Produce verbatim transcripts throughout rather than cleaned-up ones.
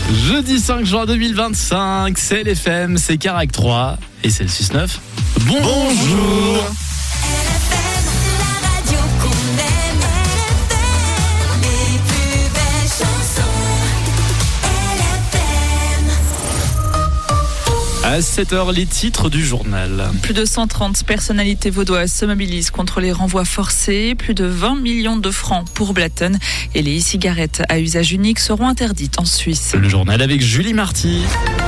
Jeudi cinq juin deux mille vingt-cinq, c'est l'F M, c'est Carac trois et c'est le six neuf. Bon, bonjour. À sept heures, les titres du journal. Plus de cent trente personnalités vaudoises se mobilisent contre les renvois forcés. Plus de vingt millions de francs pour Blatten. Et les e-cigarettes à usage unique seront interdites en Suisse. Le journal avec Julie Marty.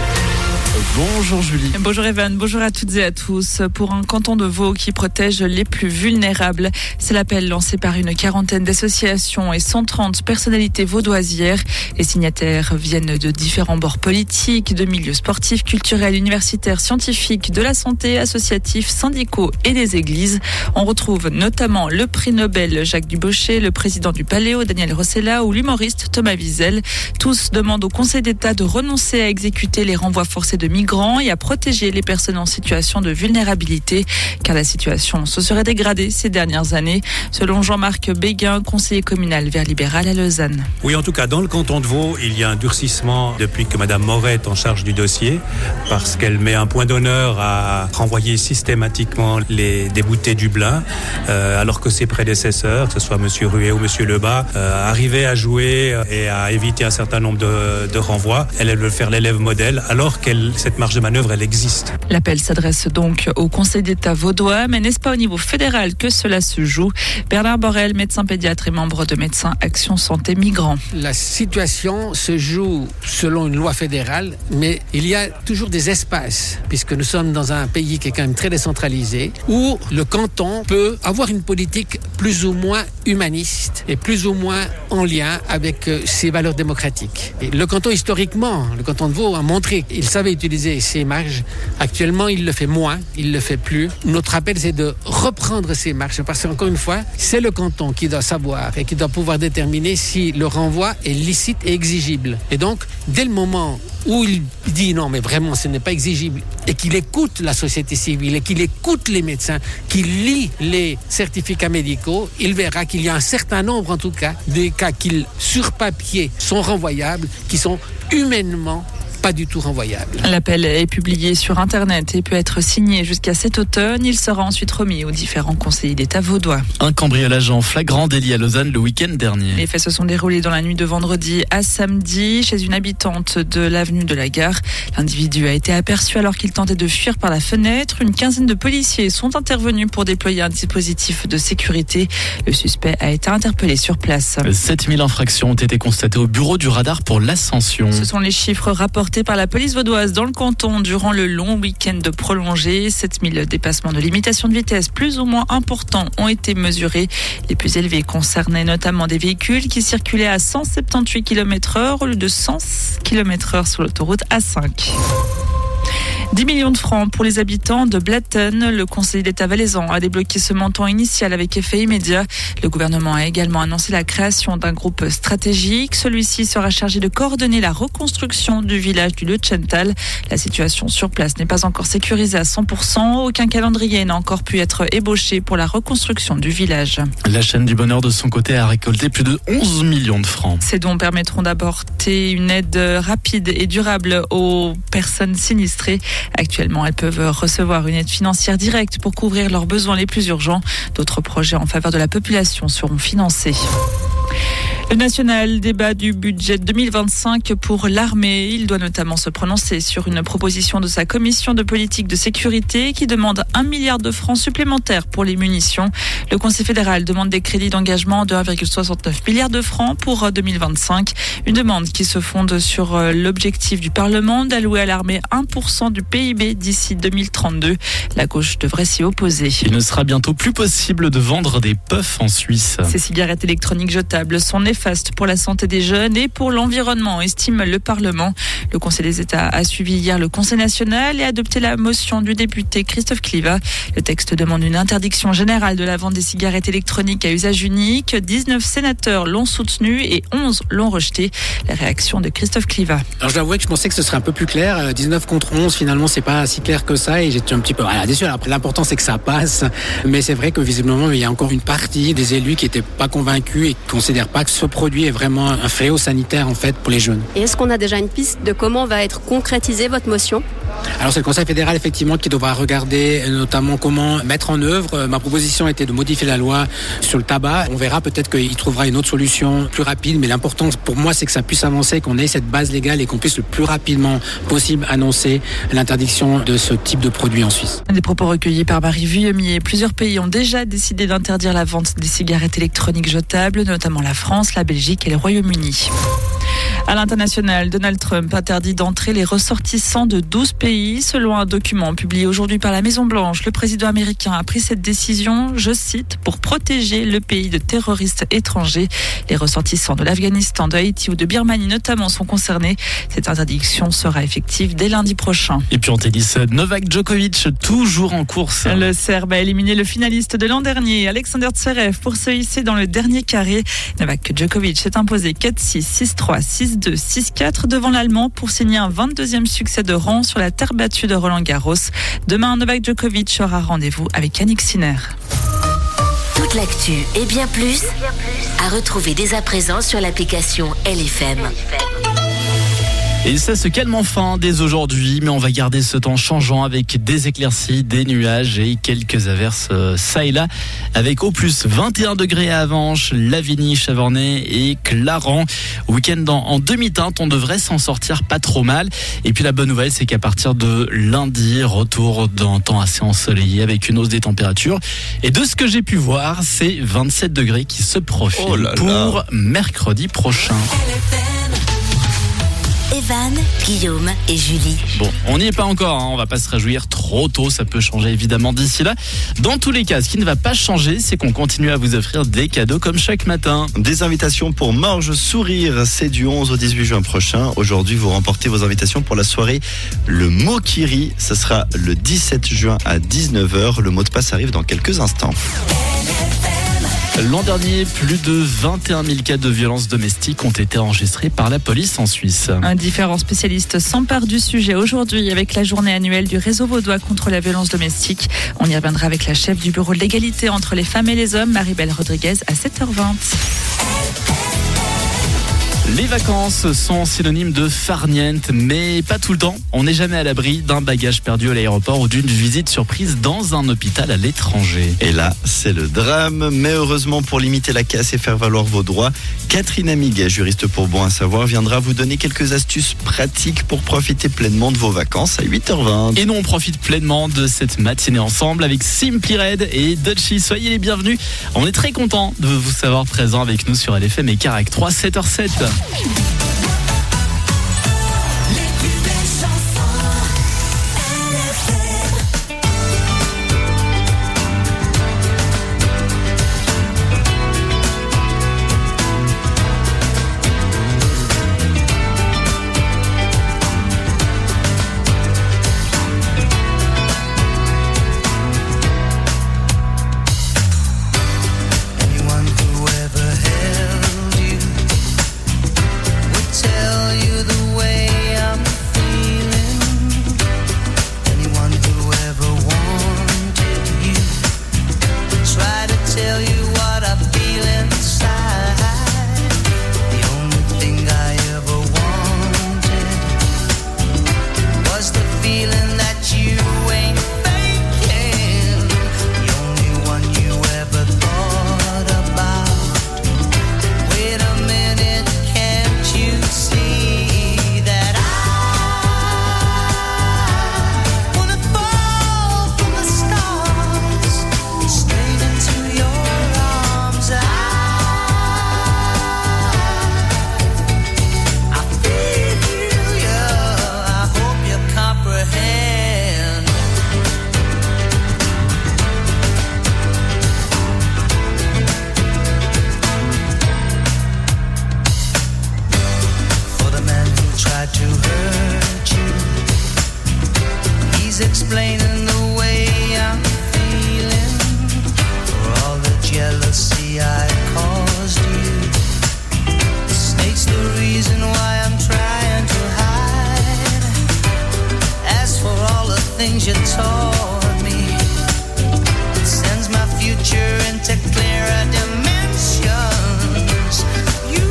Bonjour Julie. Bonjour Evan, bonjour à toutes et à tous. Pour un canton de Vaud qui protège les plus vulnérables, c'est l'appel lancé par une quarantaine d'associations et cent trente personnalités vaudoises hier. Les signataires viennent de différents bords politiques, de milieux sportifs, culturels, universitaires, scientifiques, de la santé, associatifs, syndicaux et des églises. On retrouve notamment le prix Nobel Jacques Dubochet, le président du Paléo Daniel Rossella ou l'humoriste Thomas Wiesel. Tous demandent au Conseil d'État de renoncer à exécuter les renvois forcés de migrants et à protéger les personnes en situation de vulnérabilité, car la situation se serait dégradée ces dernières années, selon Jean-Marc Béguin, conseiller communal Vert libéral à Lausanne. Oui, en tout cas, dans le canton de Vaud, il y a un durcissement depuis que Madame Moret est en charge du dossier, parce qu'elle met un point d'honneur à renvoyer systématiquement les déboutés Dublin, euh, alors que ses prédécesseurs, que ce soit Monsieur Ruet ou Monsieur Lebas, euh, arrivaient à jouer et à éviter un certain nombre de, de renvois. Elle, elle veut faire l'élève modèle, alors qu'elle cette marge de manœuvre, elle existe. L'appel s'adresse donc au Conseil d'État vaudois, mais n'est-ce pas au niveau fédéral que cela se joue? Bernard Borel, médecin pédiatre et membre de Médecins Action Santé Migrants. La situation se joue selon une loi fédérale, mais il y a toujours des espaces, puisque nous sommes dans un pays qui est quand même très décentralisé, où le canton peut avoir une politique plus ou moins humaniste et plus ou moins en lien avec ses valeurs démocratiques. Et le canton, historiquement, le canton de Vaud a montré qu'il savait utiliser ces marges. Actuellement, il le fait moins, il le fait plus. Notre appel, c'est de reprendre ces marges, parce qu'encore une fois, c'est le canton qui doit savoir et qui doit pouvoir déterminer si le renvoi est licite et exigible. Et donc, dès le moment où il dit non, mais vraiment, ce n'est pas exigible, et qu'il écoute la société civile, et qu'il écoute les médecins, qu'il lit les certificats médicaux, il verra qu'il y a un certain nombre, en tout cas, des cas qui, sur papier, sont renvoyables, qui sont humainement pas du tout renvoyable. L'appel est publié sur Internet et peut être signé jusqu'à cet automne. Il sera ensuite remis aux différents conseillers d'État vaudois. Un cambriolage en flagrant délit à Lausanne le week-end dernier. Les faits se sont déroulés dans la nuit de vendredi à samedi chez une habitante de l'avenue de la Gare. L'individu a été aperçu alors qu'il tentait de fuir par la fenêtre. Une quinzaine de policiers sont intervenus pour déployer un dispositif de sécurité. Le suspect a été interpellé sur place. sept mille infractions ont été constatées au bureau du radar pour l'Ascension. Ce sont les chiffres rapportés par la police vaudoise dans le canton durant le long week-end prolongé. sept mille dépassements de limitation de vitesse plus ou moins importants ont été mesurés. Les plus élevés concernaient notamment des véhicules qui circulaient à cent soixante-dix-huit kilomètres heure au lieu de cent kilomètres heure sur l'autoroute A cinq. dix millions de francs pour les habitants de Blatten. Le Conseil d'État valaisan a débloqué ce montant initial avec effet immédiat. Le gouvernement a également annoncé la création d'un groupe stratégique. Celui-ci sera chargé de coordonner la reconstruction du village du Leuchtschental. La situation sur place n'est pas encore sécurisée à cent pour cent. Aucun calendrier n'a encore pu être ébauché pour la reconstruction du village. La chaîne du bonheur de son côté a récolté plus de onze millions de francs. Ces dons permettront d'apporter une aide rapide et durable aux personnes sinistrées. Actuellement, elles peuvent recevoir une aide financière directe pour couvrir leurs besoins les plus urgents. D'autres projets en faveur de la population seront financés. Le national débat du budget deux mille vingt-cinq pour l'armée. Il doit notamment se prononcer sur une proposition de sa commission de politique de sécurité qui demande un milliard de francs supplémentaires pour les munitions. Le Conseil fédéral demande des crédits d'engagement de un virgule soixante-neuf milliard de francs pour deux mille vingt-cinq. Une demande qui se fonde sur l'objectif du Parlement d'allouer à l'armée un pour cent du P I B d'ici deux mille trente-deux. La gauche devrait s'y opposer. Il ne sera bientôt plus possible de vendre des puffs en Suisse. Ces cigarettes électroniques jetables sont néfastes pour la santé des jeunes et pour l'environnement, estime le Parlement. Le Conseil des États a suivi hier le Conseil national et a adopté la motion du député Christophe Cliva. Le texte demande une interdiction générale de la vente des cigarettes électroniques à usage unique. dix-neuf sénateurs l'ont soutenu et onze l'ont rejeté. La réaction de Christophe Cliva. Alors je dois avouer que je pensais que ce serait un peu plus clair. dix-neuf contre onze, finalement, c'est pas si clair que ça et j'étais un petit peu voilà, déçu. Après, l'important, c'est que ça passe. Mais c'est vrai que visiblement, il y a encore une partie des élus qui n'étaient pas convaincus et qui ne considèrent pas que ce ce produit est vraiment un fléau sanitaire en fait pour les jeunes. Et est-ce qu'on a déjà une piste de comment va être concrétisée votre motion ? Alors c'est le Conseil fédéral effectivement qui devra regarder notamment comment mettre en œuvre. Ma proposition était de modifier la loi sur le tabac. On verra, peut-être qu'il trouvera une autre solution plus rapide, mais l'important pour moi c'est que ça puisse avancer, qu'on ait cette base légale et qu'on puisse le plus rapidement possible annoncer l'interdiction de ce type de produit en Suisse. Des propos recueillis par Marie Vuillemier. Plusieurs pays ont déjà décidé d'interdire la vente des cigarettes électroniques jetables, notamment la France, la Belgique et le Royaume-Uni. À l'international, Donald Trump interdit d'entrer les ressortissants de douze pays. Selon un document publié aujourd'hui par la Maison-Blanche, le président américain a pris cette décision, je cite, pour protéger le pays de terroristes étrangers. Les ressortissants de l'Afghanistan, de Haïti ou de Birmanie notamment sont concernés. Cette interdiction sera effective dès lundi prochain. Et puis en tennis, Novak Djokovic toujours en course. Le Serbe a éliminé le finaliste de l'an dernier, Alexander Zverev, pour se hisser dans le dernier carré. Novak Djokovic s'est imposé quatre six, six trois, six deux, six quatre devant l'Allemand pour signer un vingt-deuxième succès de rang sur la terre battue de Roland-Garros. Demain, Novak Djokovic aura rendez-vous avec Yannick Sinner. Toute l'actu et bien plus à retrouver dès à présent sur l'application L F M. Et ça se calme enfin dès aujourd'hui, mais on va garder ce temps changeant avec des éclaircies, des nuages et quelques averses euh, ça et là, avec au plus vingt et un degrés à Avenches, Lavigny, Chavornay et Clarens. Week-end en, en demi-teinte, on devrait s'en sortir pas trop mal. Et puis la bonne nouvelle, c'est qu'à partir de lundi, retour d'un temps assez ensoleillé avec une hausse des températures. Et de ce que j'ai pu voir, c'est vingt-sept degrés qui se profilent oh là là. pour mercredi prochain. Evan, Guillaume et Julie. Bon, on n'y est pas encore, hein. On va pas se réjouir trop tôt, ça peut changer évidemment d'ici là. Dans tous les cas, ce qui ne va pas changer, c'est qu'on continue à vous offrir des cadeaux comme chaque matin. Des invitations pour Morge Sourire, c'est du onze au dix-huit juin prochain. Aujourd'hui, vous remportez vos invitations pour la soirée Le Mot qui rit. Ce sera le dix-sept juin à dix-neuf heures. Le mot de passe arrive dans quelques instants. L'an dernier, plus de vingt et un mille cas de violences domestiques ont été enregistrés par la police en Suisse. Un différent spécialiste s'empare du sujet aujourd'hui avec la journée annuelle du réseau vaudois contre la violence domestique. On y reviendra avec la chef du bureau de l'égalité entre les femmes et les hommes, Marie-Belle Rodriguez, à sept heures vingt. Les vacances sont synonymes de farniente, mais pas tout le temps. On n'est jamais à l'abri d'un bagage perdu à l'aéroport ou d'une visite surprise dans un hôpital à l'étranger. Et là, c'est le drame. Mais heureusement, pour limiter la casse et faire valoir vos droits, Catherine Amiga, juriste pour Bon à Savoir, viendra vous donner quelques astuces pratiques pour profiter pleinement de vos vacances à huit heures vingt. Et nous, on profite pleinement de cette matinée ensemble avec Simply Red et Dutchy. Soyez les bienvenus. On est très contents de vous savoir présents avec nous sur L F M et Carac trois, sept heures sept. Explaining the way I'm feeling for all the jealousy I caused you. The snake's the reason why I'm trying to hide. As for all the things you taught me, it sends my future into clearer dimensions. You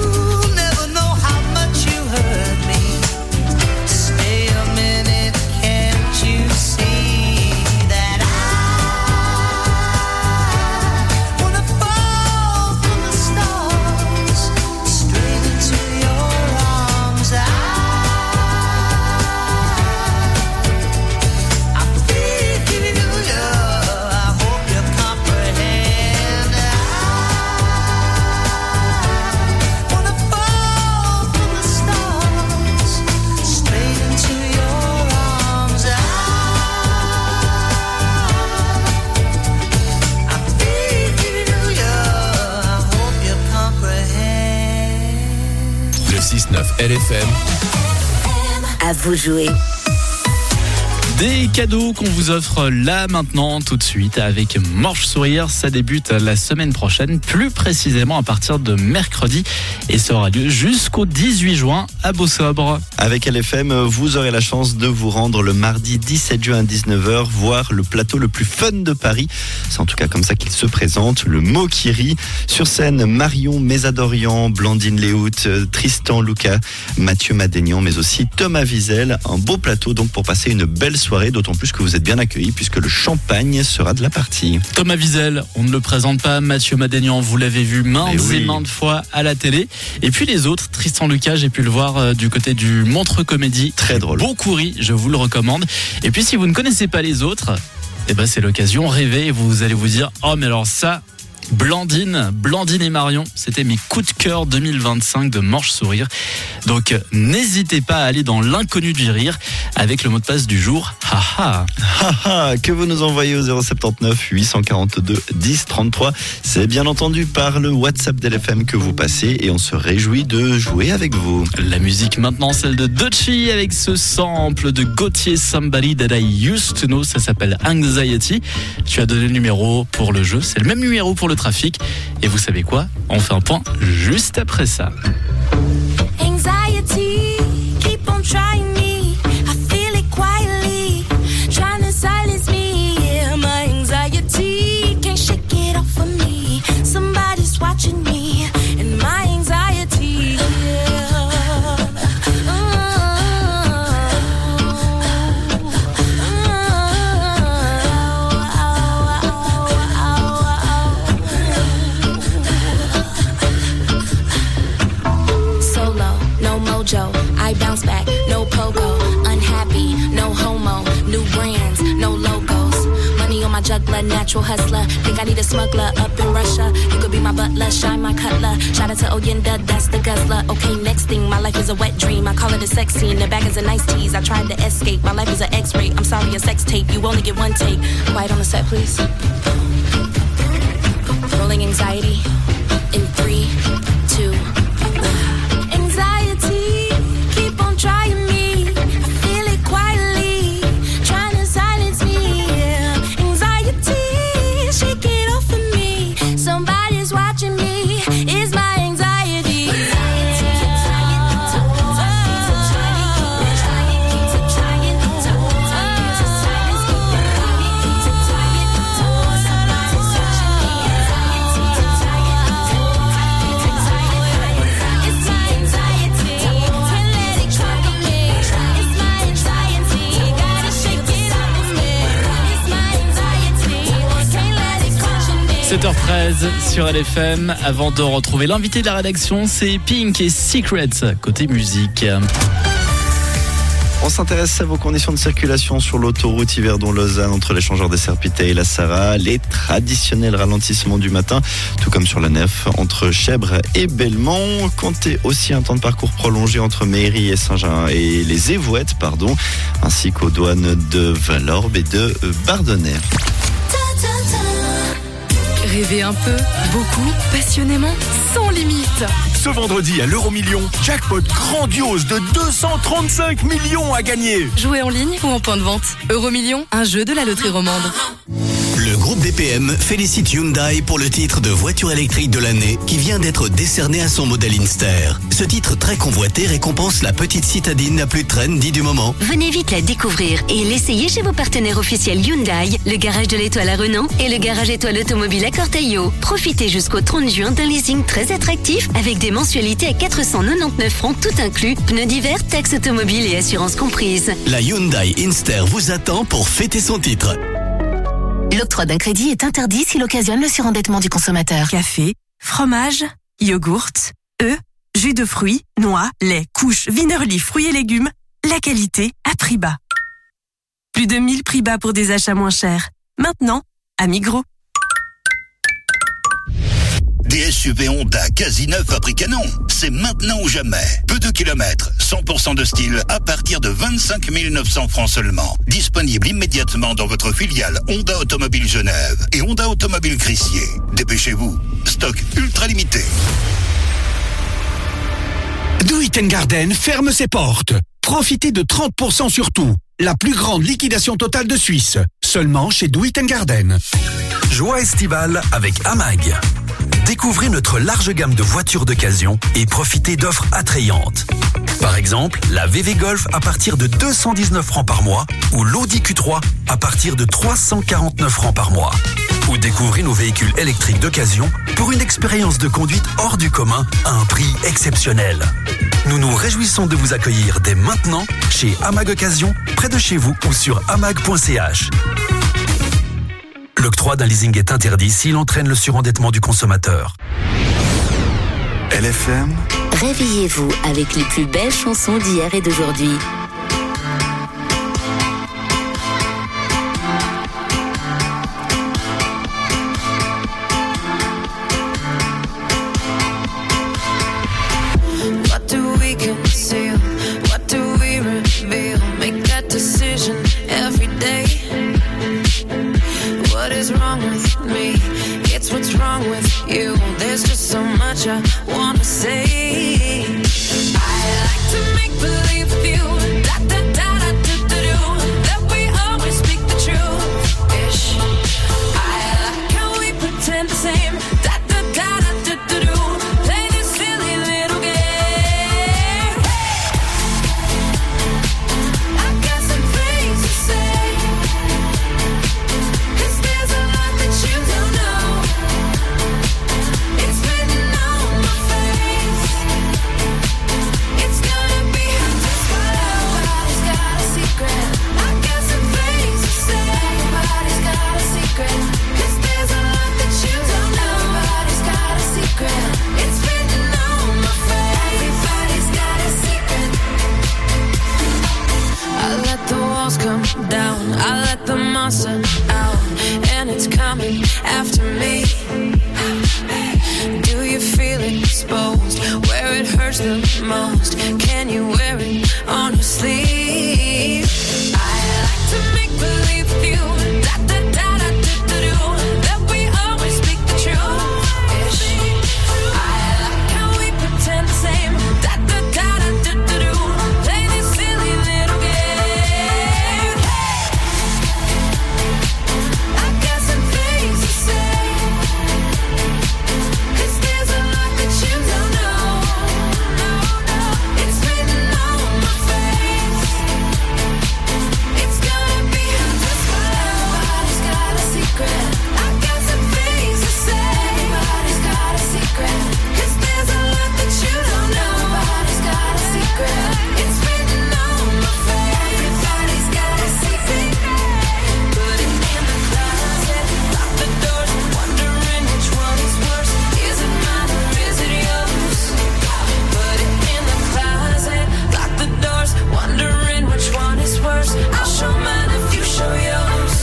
L F M. À vous jouer. Des cadeaux qu'on vous offre là maintenant tout de suite avec Morche Sourire. Ça débute la semaine prochaine, plus précisément à partir de mercredi, et ça aura lieu jusqu'au dix-huit juin à Beausobre. Avec L F M, vous aurez la chance de vous rendre le mardi dix-sept juin à dix-neuf heures, voir le plateau le plus fun de Paris. C'est en tout cas comme ça qu'il se présente, le mot qui rit. Sur scène, Marion Mésadorian, Blandine Léout, Tristan Lucas, Mathieu Madénian, mais aussi Thomas Wiesel. Un beau plateau donc pour passer une belle soirée. D'autant plus que vous êtes bien accueillis puisque le champagne sera de la partie. Thomas Wiesel, on ne le présente pas. Mathieu Madénian, vous l'avez vu maintes oui. et maintes fois à la télé. Et puis les autres, Tristan Lucas, j'ai pu le voir euh, du côté du Montreux Comédie. Très drôle. Beaucoup ri, je vous le recommande. Et puis si vous ne connaissez pas les autres, eh ben c'est l'occasion, rêvez et vous allez vous dire « Oh mais alors ça !» Blandine, Blandine et Marion, c'était mes coups de cœur deux mille vingt-cinq de Morche Sourire. Donc n'hésitez pas à aller dans l'inconnu du rire avec le mot de passe du jour. Haha. Haha, que vous nous envoyez au zéro sept-neuf huit cent quarante-deux dix trente-trois. C'est bien entendu par le WhatsApp d'L F M que vous passez et on se réjouit de jouer avec vous. La musique maintenant, celle de Doechii avec ce sample de Gauthier, Somebody That I Used To Know. Ça s'appelle Anxiety. Tu as donné le numéro pour le jeu. C'est le même numéro pour le trafic. Et vous savez quoi? On fait un point juste après ça. Anxiety, keep on trying me. I feel it quietly, trying to silence me. Yeah, my anxiety can't shake it off of me. Somebody's watching me, and my anxiety. Yeah. I bounce back, no pogo, unhappy, no homo, new brands, no logos, money on my juggler, natural hustler, think I need a smuggler up in Russia, you could be my butler, shine my cutler, shout out to Oyenda, that's the guzzler, okay next thing, my life is a wet dream, I call it a sex scene, the bag is a nice tease, I tried to escape, my life is an x-ray, I'm sorry a sex tape, you only get one take, quiet on the set please, rolling anxiety, in three, two, trying me, I feel it quietly, trying to silence me, yeah. Anxiety, shake it off of me, somebody's watching me, it's my anxiety. sept heures treize sur L F M. Avant de retrouver l'invité de la rédaction, c'est Pink et Secrets côté musique. On s'intéresse à vos conditions de circulation sur l'autoroute Yverdon-Lausanne entre l'échangeur des Serpitets et la Sarah. Les traditionnels ralentissements du matin, tout comme sur la nef entre Chèvres et Belmont. Comptez aussi un temps de parcours prolongé entre Méry et Saint-Jean et les Évouettes, pardon, ainsi qu'aux douanes de Valorbe et de Bardonnay. Rêvez un peu, beaucoup, passionnément, sans limite. Ce vendredi à l'Euromillion, jackpot grandiose de deux cent trente-cinq millions à gagner. Jouez en ligne ou en point de vente. Euromillion, un jeu de la loterie romande. Le groupe B P M félicite Hyundai pour le titre de voiture électrique de l'année qui vient d'être décerné à son modèle Inster. Ce titre très convoité récompense la petite citadine la plus trendy du moment. Venez vite la découvrir et l'essayer chez vos partenaires officiels Hyundai, le garage de l'Étoile à Renan et le garage Étoile Automobile à Corteillo. Profitez jusqu'au trente juin d'un leasing très attractif avec des mensualités à quatre cent quatre-vingt-dix-neuf francs tout inclus, pneus d'hiver, taxes automobiles et assurance comprise. La Hyundai Inster vous attend pour fêter son titre. L'octroi d'un crédit est interdit s'il occasionne le surendettement du consommateur. Café, fromage, yogourt, œufs, jus de fruits, noix, lait, couches, Wienerli, fruits et légumes. La qualité à prix bas. Plus de mille prix bas pour des achats moins chers. Maintenant, à Migros. D S U V Honda quasi neuf à prix canon. C'est maintenant ou jamais. Peu de kilomètres, cent pour cent de style à partir de vingt-cinq mille neuf cents francs seulement. Disponible immédiatement dans votre filiale Honda Automobile Genève et Honda Automobile Crissier. Dépêchez-vous. Stock ultra limité. Do It Garden ferme ses portes. Profitez de trente pour cent sur tout. La plus grande liquidation totale de Suisse. Seulement chez Do It Garden. Joie estivale avec Amag. Découvrez notre large gamme de voitures d'occasion et profitez d'offres attrayantes. Par exemple, la V V Golf à partir de deux cent dix-neuf francs par mois ou l'Audi Q trois à partir de trois cent quarante-neuf francs par mois. Ou découvrez nos véhicules électriques d'occasion pour une expérience de conduite hors du commun à un prix exceptionnel. Nous nous réjouissons de vous accueillir dès maintenant chez Amag Occasion, près de chez vous ou sur amag point c h. L'octroi d'un leasing est interdit s'il entraîne le surendettement du consommateur. L F M. Réveillez-vous avec les plus belles chansons d'hier et d'aujourd'hui. What do we conceal? What do we reveal? Make that decision every day. What is wrong with me? It's what's wrong with you. There's just so much I wanna say. I like to make believe with you. Da da da da do do do. That we always speak the truth. Ish. I like how we pretend the same. Da da da da do do do. Play this silly little game. I got some things to say. 'Cause there's a lot that you don't know. It's written on my face. It's gonna be hard to swallow. Everybody's got a secret. I got some things to say. Everybody's got a secret. 'Cause there's a lot that you don't know. Everybody's got a secret. It's written on my face. Everybody's got a secret. I let the walls come down. I let the monster out. And it's coming after me. Do you feel it exposed? Where it hurts the most? Can you wear it on your sleeve? I like to make believe with you. Da da da da do do do. That we always speak the truth. Ish. I like how we pretend the same. Da da da da do do do. Play this silly little game. I got some things to say. 'Cause there's a lot that you don't know. No, no. It's written on my face. It's gonna be hard to swallow. Everybody's got a secret. I got some things to say. Everybody's got a secret. 'Cause there's a lot that you don't know. Everybody's got a secret. It's written on my face. Everybody's got a secret. Put it in the closet. Lock the doors. Wondering which one is worse. Is it mine or is it yours? Put it in the closet. Lock the doors. Wondering which one is worse. I'll show mine if you show yours.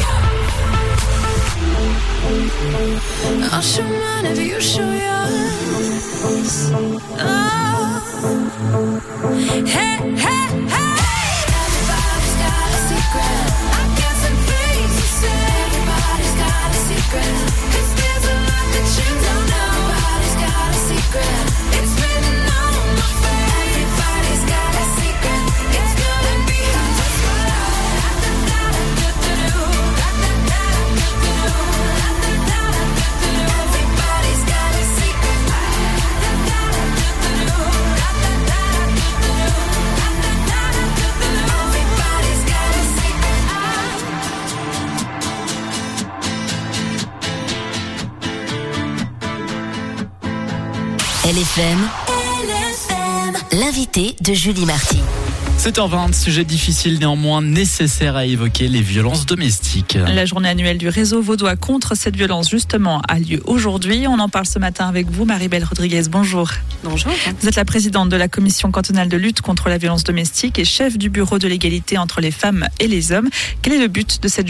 I'll show mine if you show yours. Oh. Hey, hey, hey. Everybody's got a secret. I got some things to say. Everybody's got a secret. 'Cause there's a lot that you don't know. Everybody's got a secret. It's written on my face. Everybody's got a secret. It's gonna be hard to swallow. Da da da da do do do. Da da da da do do do. Da da da da do do do. Everybody's got a secret. Da da da da do do do. Da da da da do do do. Da da da da do do do. Everybody's got a secret. L F M. L'invité de Julie Marty. sept heures vingt, sujet difficile néanmoins nécessaire à évoquer, les violences domestiques. La journée annuelle du réseau vaudois contre cette violence, justement, a lieu aujourd'hui. On en parle ce matin avec vous, Marie-Belle Rodriguez. Bonjour. Bonjour. Vous êtes la présidente de la commission cantonale de lutte contre la violence domestique et chef du bureau de l'égalité entre les femmes et les hommes. Quel est le but de cette journée ?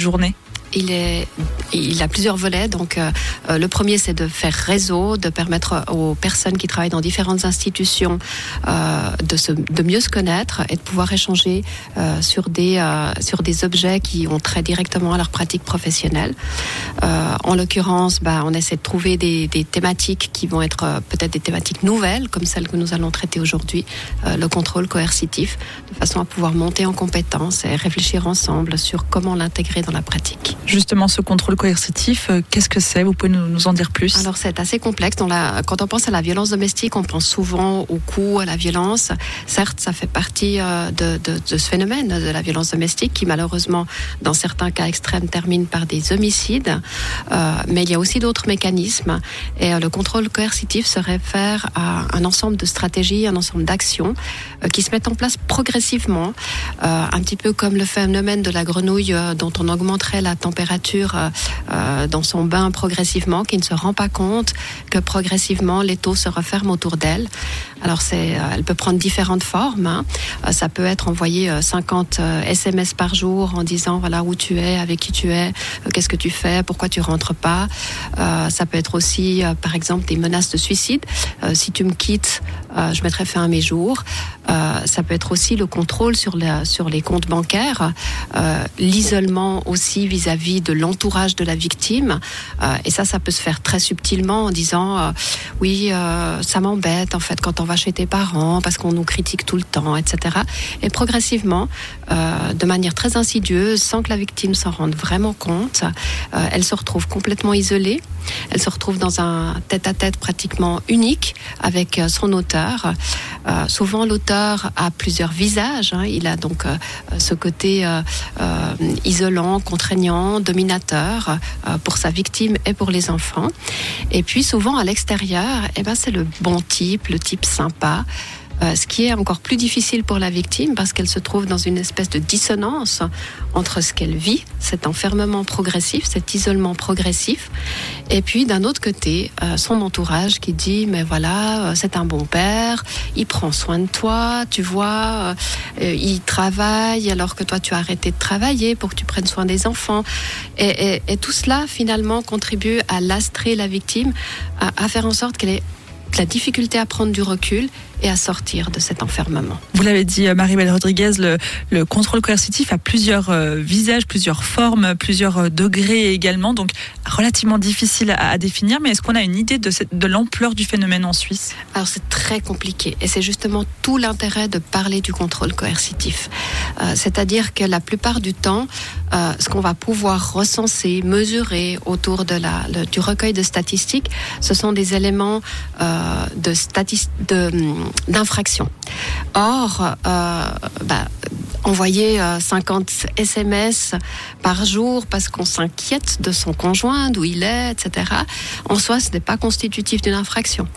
il est, il a plusieurs volets. Donc, euh, le premier, c'est de faire réseau, de permettre aux personnes qui travaillent dans différentes institutions euh, de se, de mieux se connaître et de pouvoir échanger euh, sur des, euh, sur des objets qui ont trait directement à leur pratique professionnelle. Euh, en l'occurrence, bah, on essaie de trouver des, des thématiques qui vont être euh, peut-être des thématiques nouvelles, comme celles que nous allons traiter aujourd'hui, euh, le contrôle coercitif, de façon à pouvoir monter en compétences et réfléchir ensemble sur comment l'intégrer dans la pratique. Justement, ce contrôle coercitif, euh, qu'est-ce que c'est ? Vous pouvez nous, nous en dire plus ? Alors, c'est assez complexe. Dans la, quand on pense à la violence domestique, on pense souvent au coup, à la violence. Certes, ça fait partie euh, de, de, de ce phénomène de la violence domestique qui, malheureusement, dans certains cas extrêmes, termine par des homicides. Euh, mais il y a aussi d'autres mécanismes. Et euh, le contrôle coercitif se réfère à un ensemble de stratégies, un ensemble d'actions euh, qui se mettent en place progressivement, euh, un petit peu comme le phénomène de la grenouille euh, dont on augmenterait la température euh, euh, dans son bain progressivement, qui ne se rend pas compte que progressivement l'étau se referme autour d'elle. Alors c'est, euh, elle peut prendre différentes formes. Hein. Euh, ça peut être envoyer euh, cinquante euh, S M S par jour en disant voilà où tu es, avec qui tu es, euh, qu'est-ce que tu fais, pourquoi tu rentres pas. Euh, ça peut être aussi euh, par exemple des menaces de suicide. Euh, si tu me quittes, euh, je mettrai fin à mes jours. Euh, ça peut être aussi le contrôle sur, la, sur les comptes bancaires, euh, l'isolement aussi vis-à-vis de l'entourage de la victime. Euh, et ça, ça peut se faire très subtilement en disant euh, oui, euh, ça m'embête en fait quand on va chez tes parents parce qu'on nous critique tout le temps, et cetera. Et progressivement, euh, de manière très insidieuse, sans que la victime s'en rende vraiment compte, euh, elle se retrouve complètement isolée. Elle se retrouve dans un tête-à-tête pratiquement unique avec son auteur. Euh, souvent, l'auteur a plusieurs visages. Hein. Il a donc euh, ce côté euh, euh, isolant, contraignant, dominateur euh, pour sa victime et pour les enfants. Et puis, souvent, à l'extérieur, eh ben, c'est le bon type, le type sympa. Euh, ce qui est encore plus difficile pour la victime parce qu'elle se trouve dans une espèce de dissonance entre ce qu'elle vit, cet enfermement progressif, cet isolement progressif, et puis d'un autre côté, euh, son entourage qui dit mais voilà, euh, c'est un bon père, il prend soin de toi, tu vois, euh, il travaille alors que toi tu as arrêté de travailler pour que tu prennes soin des enfants, et, et, et tout cela finalement contribue à lastrer la victime, à, à faire en sorte qu'elle ait la difficulté à prendre du recul et à sortir de cet enfermement. Vous l'avez dit, Marie-Belle Rodriguez, le, le contrôle coercitif a plusieurs euh, visages, plusieurs formes, plusieurs euh, degrés également, donc relativement difficile à, à définir. Mais est-ce qu'on a une idée de, cette, de l'ampleur du phénomène en Suisse ? Alors c'est très compliqué et c'est justement tout l'intérêt de parler du contrôle coercitif. Euh, c'est-à-dire que la plupart du temps, euh, ce qu'on va pouvoir recenser, mesurer autour de la, le, du recueil de statistiques, ce sont des éléments euh, de statistiques de d'infraction. Or, euh, bah, envoyer euh, cinquante S M S par jour parce qu'on s'inquiète de son conjoint, d'où il est, et cetera, en soi, ce n'est pas constitutif d'une infraction.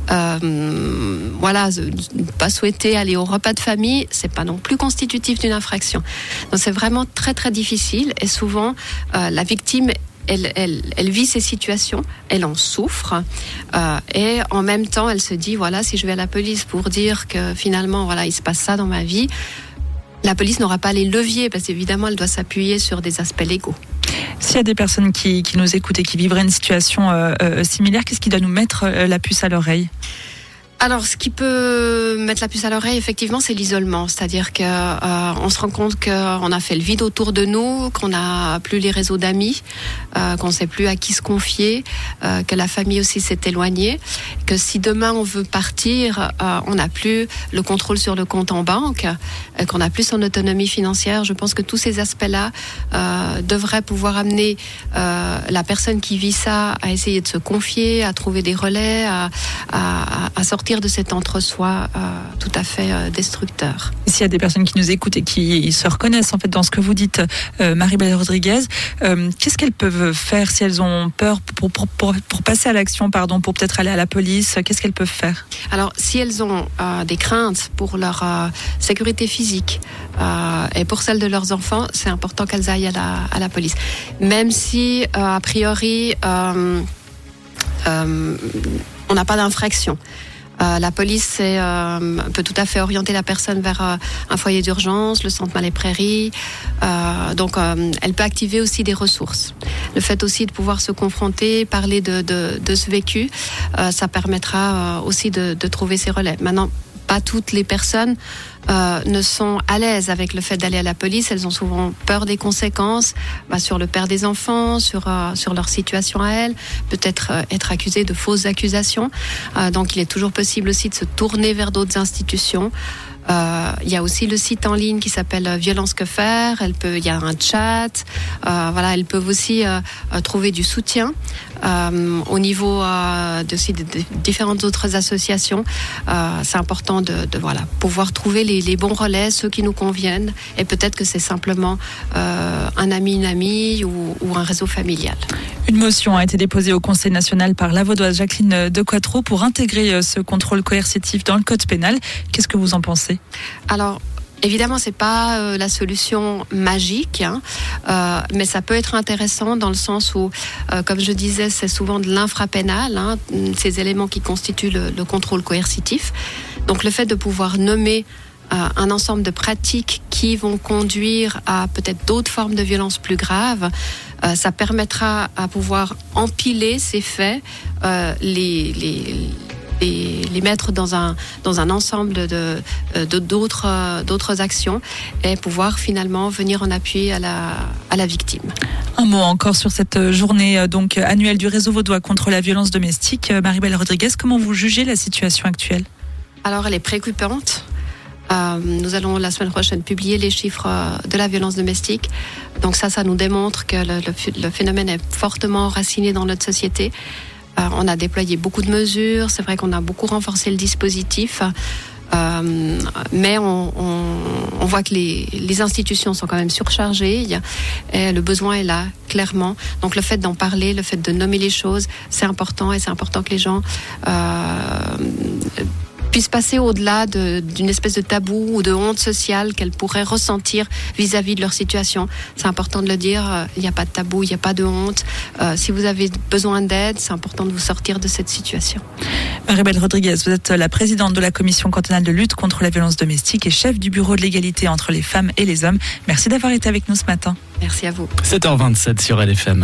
Euh, voilà, ne pas souhaiter aller au repas de famille, c'est pas non plus constitutif d'une infraction. Donc, c'est vraiment très, très difficile et souvent, euh, la victime Elle, elle, elle vit ces situations, elle en souffre euh, et en même temps elle se dit voilà, si je vais à la police pour dire que finalement voilà, il se passe ça dans ma vie, la police n'aura pas les leviers parce qu'évidemment elle doit s'appuyer sur des aspects légaux. S'il y a des personnes qui, qui nous écoutent et qui vivraient une situation euh, euh, similaire, qu'est-ce qui doit nous mettre euh, la puce à l'oreille ? Alors, ce qui peut mettre la puce à l'oreille, effectivement, c'est l'isolement. C'est-à-dire que euh, on se rend compte qu'on a fait le vide autour de nous, qu'on n'a plus les réseaux d'amis, euh, qu'on ne sait plus à qui se confier, euh, que la famille aussi s'est éloignée, que si demain on veut partir, euh, on n'a plus le contrôle sur le compte en banque, euh, qu'on n'a plus son autonomie financière. Je pense que tous ces aspects-là euh, devraient pouvoir amener euh, la personne qui vit ça à essayer de se confier, à trouver des relais, à, à, à sortir de cet entre-soi euh, tout à fait euh, destructeur. S'il y a des personnes qui nous écoutent et qui se reconnaissent en fait dans ce que vous dites, euh, Marie-Belle Rodriguez, euh, qu'est-ce qu'elles peuvent faire si elles ont peur pour, pour, pour, pour passer à l'action, pardon, pour peut-être aller à la police ? Qu'est-ce qu'elles peuvent faire ? Alors, si elles ont euh, des craintes pour leur euh, sécurité physique euh, et pour celle de leurs enfants, c'est important qu'elles aillent à la, à la police. Même si, euh, a priori, euh, euh, on n'a pas d'infraction. Euh, la police est, euh, peut tout à fait orienter la personne vers euh, un foyer d'urgence, le centre Malais Prairies. Euh, donc, euh, elle peut activer aussi des ressources. Le fait aussi de pouvoir se confronter, parler de, de, de ce vécu, euh, ça permettra euh, aussi de, de trouver ses relais. Maintenant, pas toutes les personnes euh, ne sont à l'aise avec le fait d'aller à la police. Elles ont souvent peur des conséquences bah, sur le père des enfants, sur, euh, sur leur situation à elles, peut-être euh, être accusées de fausses accusations. Euh, donc il est toujours possible aussi de se tourner vers d'autres institutions. Euh, il y a aussi le site en ligne qui s'appelle Violence que faire. Elle peut, il y a un chat. Euh, voilà, elles peuvent aussi euh, trouver du soutien euh, au niveau euh, de, de, de différentes autres associations. Euh, c'est important de, de voilà pouvoir trouver les, les bons relais, ceux qui nous conviennent. Et peut-être que c'est simplement euh, un ami, une amie ou, ou un réseau familial. Une motion a été déposée au Conseil national par la vaudoise Jacqueline Dequatro pour intégrer ce contrôle coercitif dans le code pénal. Qu'est-ce que vous en pensez ? Alors, évidemment, c'est pas euh, la solution magique, hein, euh, mais ça peut être intéressant dans le sens où, euh, comme je disais, c'est souvent de l'infrapénal, hein, ces éléments qui constituent le, le contrôle coercitif. Donc, le fait de pouvoir nommer euh, un ensemble de pratiques qui vont conduire à peut-être d'autres formes de violences plus graves, euh, ça permettra à pouvoir empiler ces faits, euh, les, les Et les mettre dans un, dans un ensemble de, de, de, d'autres, d'autres actions et pouvoir finalement venir en appui à la, à la victime. Un mot encore sur cette journée donc, annuelle du réseau vaudois contre la violence domestique. Marie-Belle Rodriguez, comment vous jugez la situation actuelle ? Alors, elle est préoccupante. Euh, nous allons la semaine prochaine publier les chiffres de la violence domestique. Donc ça, ça nous démontre que le, le, le phénomène est fortement enraciné dans notre société. Euh, on a déployé beaucoup de mesures, c'est vrai qu'on a beaucoup renforcé le dispositif, euh, mais on, on, on voit que les, les institutions sont quand même surchargées et le besoin est là, clairement. Donc le fait d'en parler, le fait de nommer les choses, c'est important et c'est important que les gens euh, puissent passer au-delà de, d'une espèce de tabou ou de honte sociale qu'elles pourraient ressentir vis-à-vis de leur situation. C'est important de le dire, il n'y a pas de tabou, il n'y a pas de honte. Euh, si vous avez besoin d'aide, c'est important de vous sortir de cette situation. Marie-Belle Rodriguez, vous êtes la présidente de la commission cantonale de lutte contre la violence domestique et chef du bureau de l'égalité entre les femmes et les hommes. Merci d'avoir été avec nous ce matin. Merci à vous. sept heures vingt-sept sur L F M.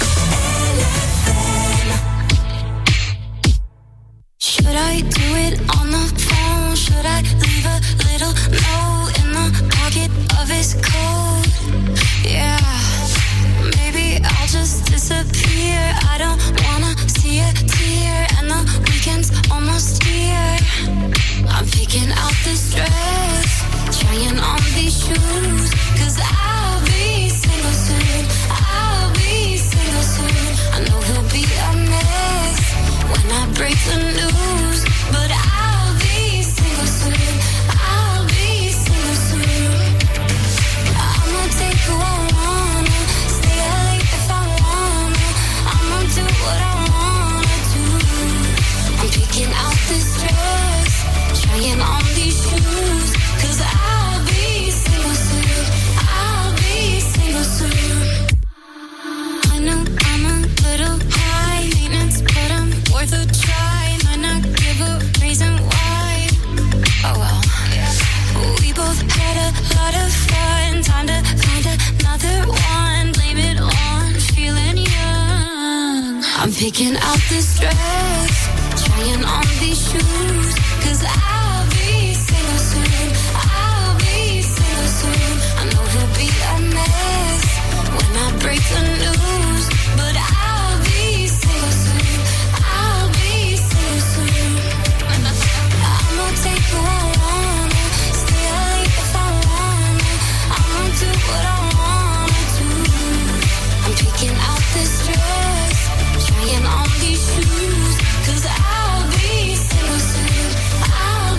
Should I do it on the phone? Should I leave a little note in the pocket of his coat? Yeah, maybe I'll just disappear. I don't wanna see a tear, and the weekend's almost here. I'm picking out this dress, trying on these shoes, cause I'll be single soon. I'll be single soon. I know he'll be a mess when I break the news, but I'll be single soon. I'll be single soon. I'ma take who I wanna, stay late if I wanna. I'ma do what I wanna do. I'm picking out this dress, trying on these shoes, cause I'll be single soon. I'll be single soon. I know I'm a little high maintenance, but I'm worth a try. Might not give a reason why. Oh well. We both had a lot of fun. Time to find another one. Blame it on feeling young. I'm picking out this dress, trying on these shoes, cause I'll be single soon. I'll be single soon. I know he'll be a mess when I break the news, but I'll be single soon. I'll be single soon. I'ma take who I wanna, stay late if I wanna. I'ma do what I wanna do. I'm picking out this dress, trying on these shoes, cause I'll be single soon. I'll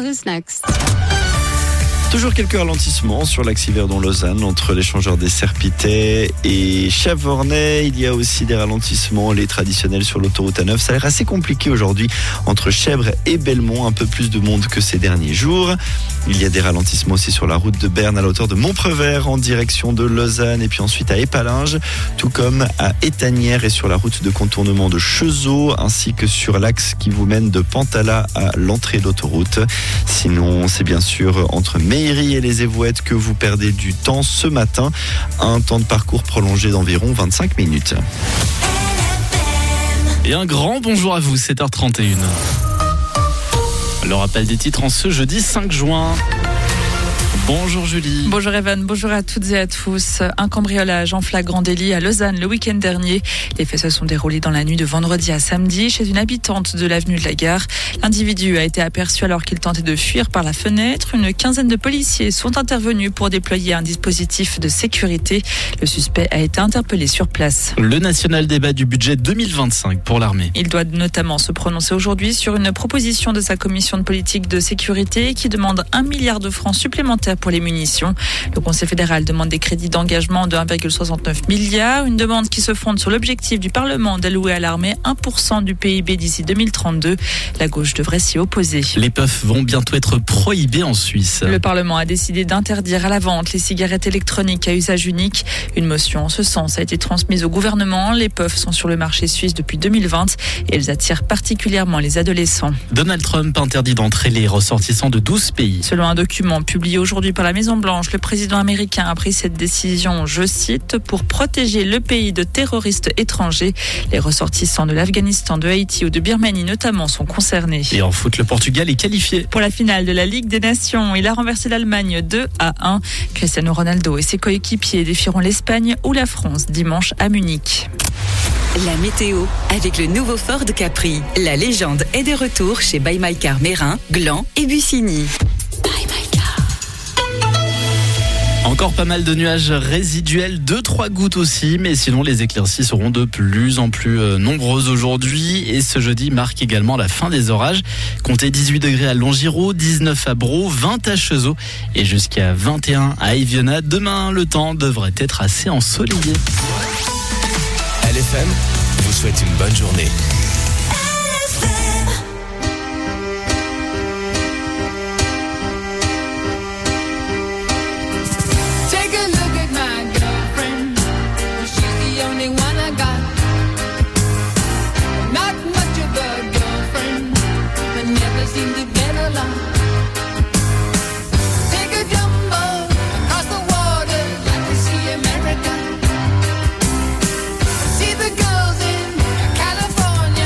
who's next? Toujours quelques ralentissements sur l'axe Yverdon-Lausanne entre l'échangeur des Serpitais et Chavornay. Il y a aussi des ralentissements, les traditionnels sur l'autoroute A neuf. Ça a l'air assez compliqué aujourd'hui entre Chèvres et Belmont. Un peu plus de monde que ces derniers jours. Il y a des ralentissements aussi sur la route de Berne à la hauteur de Montprevert en direction de Lausanne et puis ensuite à Épalinges, tout comme à Étanières et sur la route de contournement de Chezeaux, ainsi que sur l'axe qui vous mène de Pantala à l'entrée d'autoroute. Sinon, c'est bien sûr entre Meillerie et les Évouettes que vous perdez du temps ce matin. Un temps de parcours prolongé d'environ vingt-cinq minutes. Et un grand bonjour à vous, sept heures trente et une. Le rappel des titres en ce jeudi cinq juin. Bonjour Julie. Bonjour Evan, bonjour à toutes et à tous. Un cambriolage en flagrant délit à Lausanne le week-end dernier. Les faits se sont déroulés dans la nuit de vendredi à samedi chez une habitante de l'avenue de la Gare. L'individu a été aperçu alors qu'il tentait de fuir par la fenêtre. Une quinzaine de policiers sont intervenus pour déployer un dispositif de sécurité. Le suspect a été interpellé sur place. Le national débat du budget deux mille vingt-cinq pour l'armée. Il doit notamment se prononcer aujourd'hui sur une proposition de sa commission de politique de sécurité qui demande un milliard de francs supplémentaires pour les munitions. Le Conseil fédéral demande des crédits d'engagement de un virgule soixante-neuf milliard, une demande qui se fonde sur l'objectif du Parlement d'allouer à l'armée un pour cent du P I B d'ici deux mille trente-deux. La gauche devrait s'y opposer. Les puffs vont bientôt être prohibées en Suisse. Le Parlement a décidé d'interdire à la vente les cigarettes électroniques à usage unique. Une motion en ce sens a été transmise au gouvernement. Les puffs sont sur le marché suisse depuis deux mille vingt et elles attirent particulièrement les adolescents. Donald Trump interdit d'entrer les ressortissants de douze pays. Selon un document publié aujourd'hui par la Maison-Blanche, le président américain a pris cette décision, je cite, pour protéger le pays de terroristes étrangers. Les ressortissants de l'Afghanistan, de Haïti ou de Birmanie notamment sont concernés. Et en foot, le Portugal est qualifié pour la finale de la Ligue des Nations. Il a renversé l'Allemagne deux à un. Cristiano Ronaldo et ses coéquipiers défieront l'Espagne ou la France dimanche à Munich. La météo avec le nouveau Ford Capri. La légende est de retour chez Buy My Car Mérin, Gland et Bussigny. Encore pas mal de nuages résiduels, deux trois gouttes aussi, mais sinon les éclaircies seront de plus en plus nombreuses aujourd'hui et ce jeudi marque également la fin des orages. Comptez dix-huit degrés à Longiro, dix-neuf à Braux, vingt à Chezeaux et jusqu'à vingt et un à Evionnat. Demain, le temps devrait être assez ensoleillé. L F M vous souhaite une bonne journée. California.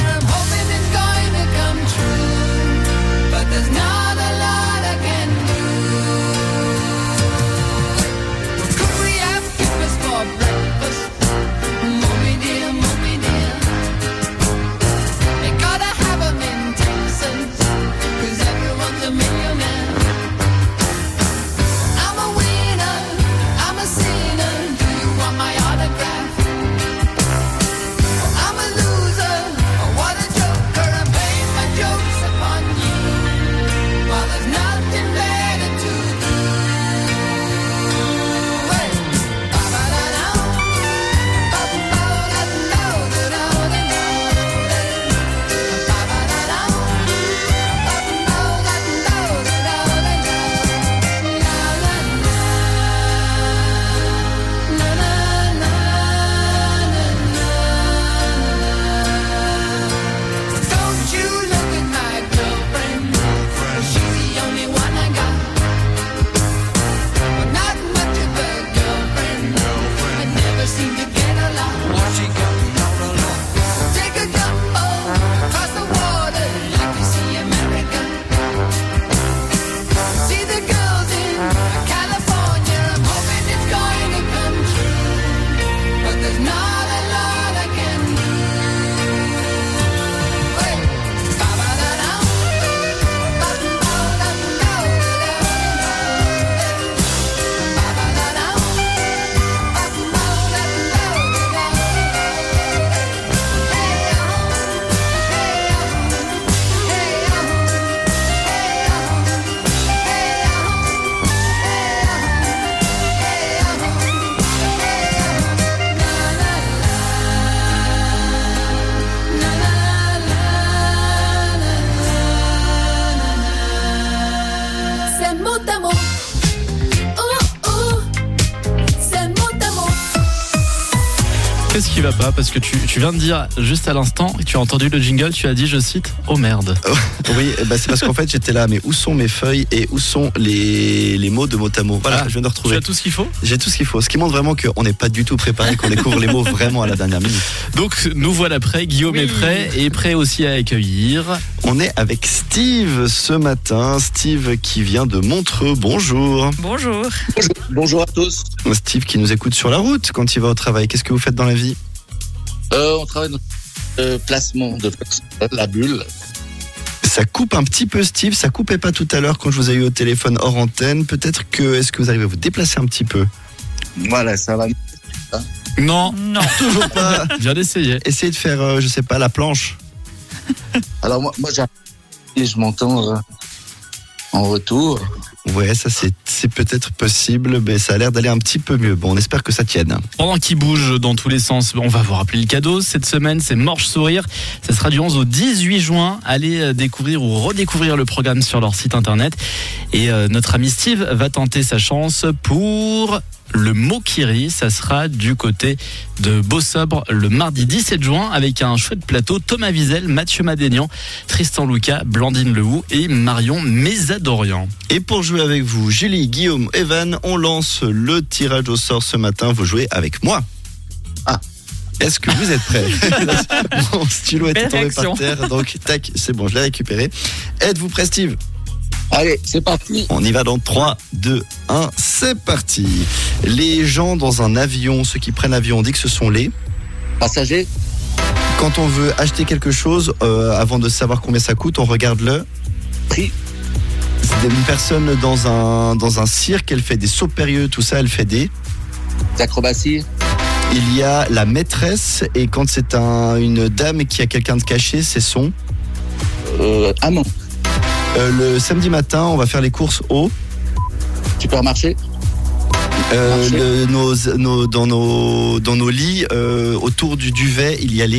Qu'est-ce qui va pas? Parce que tu, tu viens de dire juste à l'instant, tu as entendu le jingle, tu as dit, je cite, oh merde. Oui, bah c'est parce qu'en fait j'étais là, mais où sont mes feuilles et où sont les, les mots de mot à mot? Voilà, ah, je viens de retrouver. Tu as tout ce qu'il faut? J'ai tout ce qu'il faut. Ce qui montre vraiment qu'on n'est pas du tout préparé, qu'on découvre les mots vraiment à la dernière minute. Donc nous voilà prêts, Guillaume oui. est prêt et prêt aussi à accueillir. On est avec Steve ce matin. Steve qui vient de Montreux. Bonjour. Bonjour. Bonjour. Bonjour à tous. Steve qui nous écoute sur la route quand il va au travail. Qu'est-ce que vous faites dans la vie? euh, On travaille dans le placement de la bulle. Ça coupe un petit peu, Steve. Ça coupait pas tout à l'heure quand je vous ai eu au téléphone hors antenne. Peut-être que, est-ce que vous arrivez à vous déplacer un petit peu? Voilà, ça va. Non, non, toujours pas. Viens d'essayer. Essayez de faire, euh, je sais pas, la planche. Alors moi, moi j'ai, je m'entends euh, en retour. Ouais, ça c'est, c'est peut-être possible, mais ça a l'air d'aller un petit peu mieux. Bon, on espère que ça tienne. Pendant qu'il bouge dans tous les sens, on va vous rappeler le cadeau. Cette semaine, c'est Morge Sourire. Ça sera du onze au dix-huit juin. Allez découvrir ou redécouvrir le programme sur leur site internet. Et euh, notre ami Steve va tenter sa chance pour le Mokiri. Ça sera du côté de Beausobre le mardi dix-sept juin avec un chouette plateau. Thomas Wiesel, Mathieu Madénian, Tristan Lucas, Blandine Lehoux et Marion Mésadorian. Et pour jouer avec vous, Julie, Guillaume, Evan, on lance le tirage au sort ce matin. Vous jouez avec moi. Ah. Est-ce que vous êtes prêts? Mon stylo est Belle tombé réaction. par terre, donc tac, c'est bon, je l'ai récupéré. Êtes-vous prêt, Steve? Allez, c'est parti. On y va dans trois, deux, un, c'est parti. Les gens dans un avion, ceux qui prennent l'avion, on dit que ce sont les passagers. Quand on veut acheter quelque chose, euh, avant de savoir combien ça coûte, on regarde le prix. C'est une personne dans un, dans un cirque, elle fait des sauts périlleux, tout ça, elle fait des acrobaties. Il y a la maîtresse, et quand c'est un, une dame qui a quelqu'un de caché, c'est son euh, amant. Euh, le samedi matin, on va faire les courses au supermarché. Euh, le, nos, nos, dans, nos, dans nos lits, euh, autour du duvet, il y a les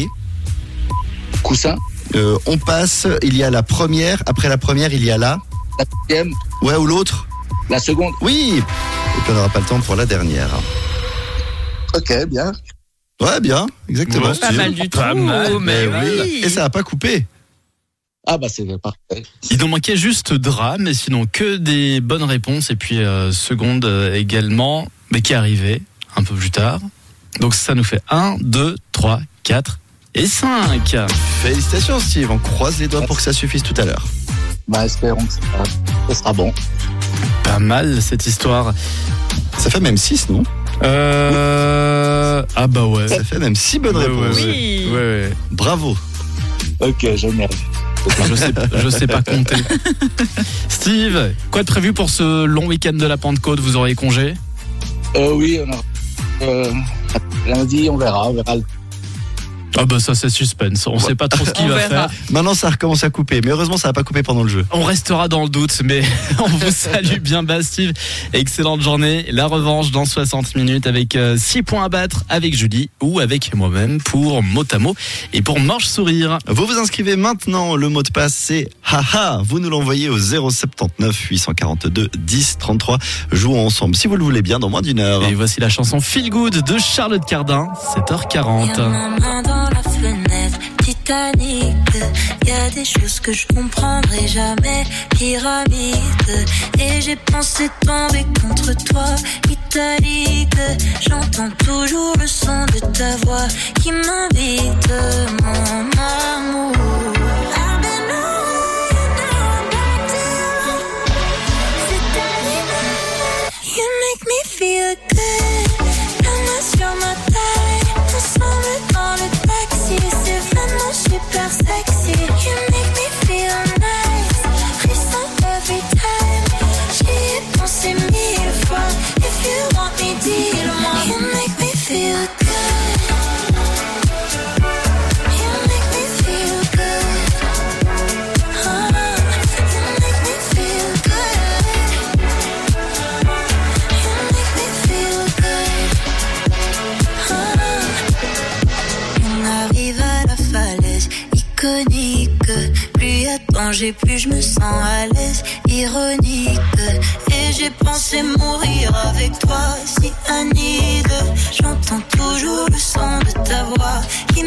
coussins. Euh, on passe, il y a la première. Après la première, il y a la la deuxième. Ouais, ou l'autre. La seconde. Oui. Et puis on n'aura pas le temps pour la dernière. Ok, bien. Ouais, bien, exactement. Ouais, pas mal du tout. Pas mal, mais oui. oui. Et ça n'a pas coupé. Ah bah c'est parfait. Il nous manquait juste drame, mais sinon que des bonnes réponses. Et puis euh, seconde euh, également, mais qui est arrivée un peu plus tard. Donc ça nous fait un, deux, trois, quatre et cinq. Félicitations Steve, on croise les doigts pour que ça suffise tout à l'heure. Bah espérons que ça, ça sera bon. Pas mal cette histoire. Ça fait même six, non? Euh... Oui. Ah bah ouais. Ça fait même six bonnes ouais, réponses. Ouais, oui. ouais, ouais. Bravo. Ok, génial. Je sais, je sais pas compter. Steve, quoi de prévu pour ce long week-end de la Pentecôte? Vous aurez congé? Euh, oui, on a, euh, lundi, on verra, on verra. Ah bah ça c'est suspense, on sait pas trop ce qu'il On va verra. faire. Maintenant ça recommence à couper, mais heureusement ça va pas couper pendant le jeu. On restera dans le doute, mais on vous salue bien bas Steve. Excellente journée, la revanche dans soixante minutes avec six points à battre avec Julie ou avec moi-même pour mot à mot et pour Morge Sourire. Vous vous inscrivez maintenant, le mot de passe c'est haha, vous nous l'envoyez au zéro soixante-neuf huit cent quarante-deux dix trente-trois. Jouons ensemble si vous le voulez bien dans moins d'une heure. Et voici la chanson Feel Good de Charlotte Cardin, sept heures quarante. La fenêtre, Titanic. Y a des choses que je comprendrai jamais. Pyramide. Et j'ai pensé tomber contre toi, italique. J'entends toujours le son de ta voix qui m'invite, mon amour. You make me feel good. La main sur ma taille, ensemble dans le taxi. C'est vraiment super sexy. You make me feel nice. Frisson every time. J'y ai pensé mille fois. If you want me, dis-le-moi. You make me feel good. You make me feel good. Oh, you make me feel good. You make me feel good. Oh. On arrive à la falaise iconique. Plus y a de danger, plus je me sens à l'aise. Ironique. Et j'ai pensé mourir avec toi, si Anide. J'entends toujours le son de ta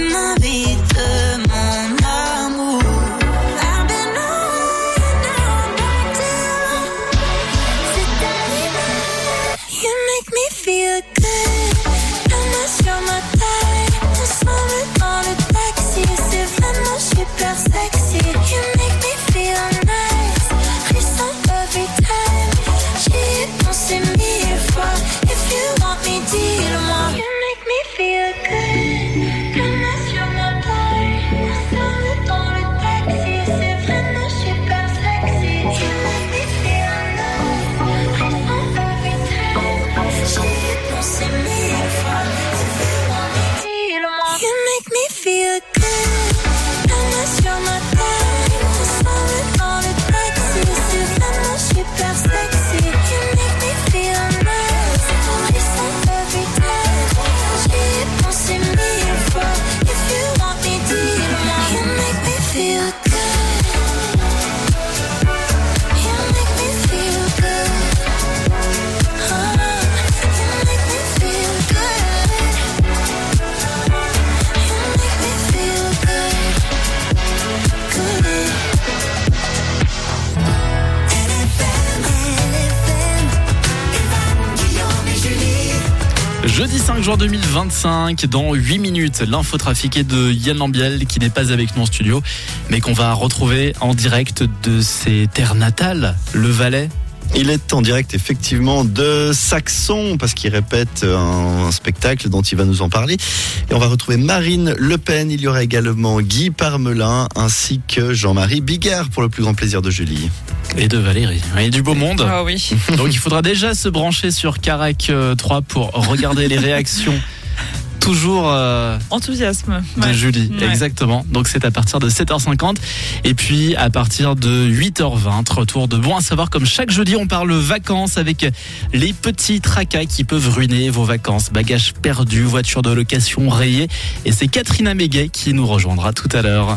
ma vie, de mon amour. I've been away, now I'm back to you. C'est arrivé. You make me feel good. Demain sur ma taille, ensemble dans le taxi. C'est vraiment super sexy. You make me feel nice. Frisson every time. J'y ai pensé mille fois. If you want me, dis-le-moi. You make me feel good. Demain sur ma taille, ensemble dans le taxi. C'est vraiment super sexy. You make me feel nice. Frisson every time. J'y ai pensé mille fois. If you want me, dis-le-moi. You make me feel good. Demain sur ma taille, ensemble dans le taxi. C'est vraiment super sexy. You make me feel nice. Frisson every time. J'y ai pensé mille fois. If you want me, dis-le-moi. You make me feel good. You make me feel good. Uh, you make me feel good. You make me feel good. Good. Jeudi cinq juin deux mille vingt-cinq, dans huit minutes, l'info trafiquée de Yann Lambiel qui n'est pas avec nous en studio, mais qu'on va retrouver en direct de ses terres natales, le Valais. Il est en direct effectivement de Saxon parce qu'il répète un, un spectacle dont il va nous en parler. Et on va retrouver Marine Le Pen. Il y aura également Guy Parmelin ainsi que Jean-Marie Bigard pour le plus grand plaisir de Julie. Et de Valérie. Il y a du beau monde. Ah oui. Donc il faudra déjà se brancher sur Carac trois pour regarder les réactions. Toujours euh, enthousiasme de ouais. Julie, Ouais. exactement. Donc c'est à partir de sept heures cinquante et puis à partir de huit heures vingt, retour de Bon à savoir. Comme chaque jeudi, on parle vacances avec les petits tracas qui peuvent ruiner vos vacances. Bagages perdus, voitures de location rayées. Et c'est Catherine Améguet qui nous rejoindra tout à l'heure.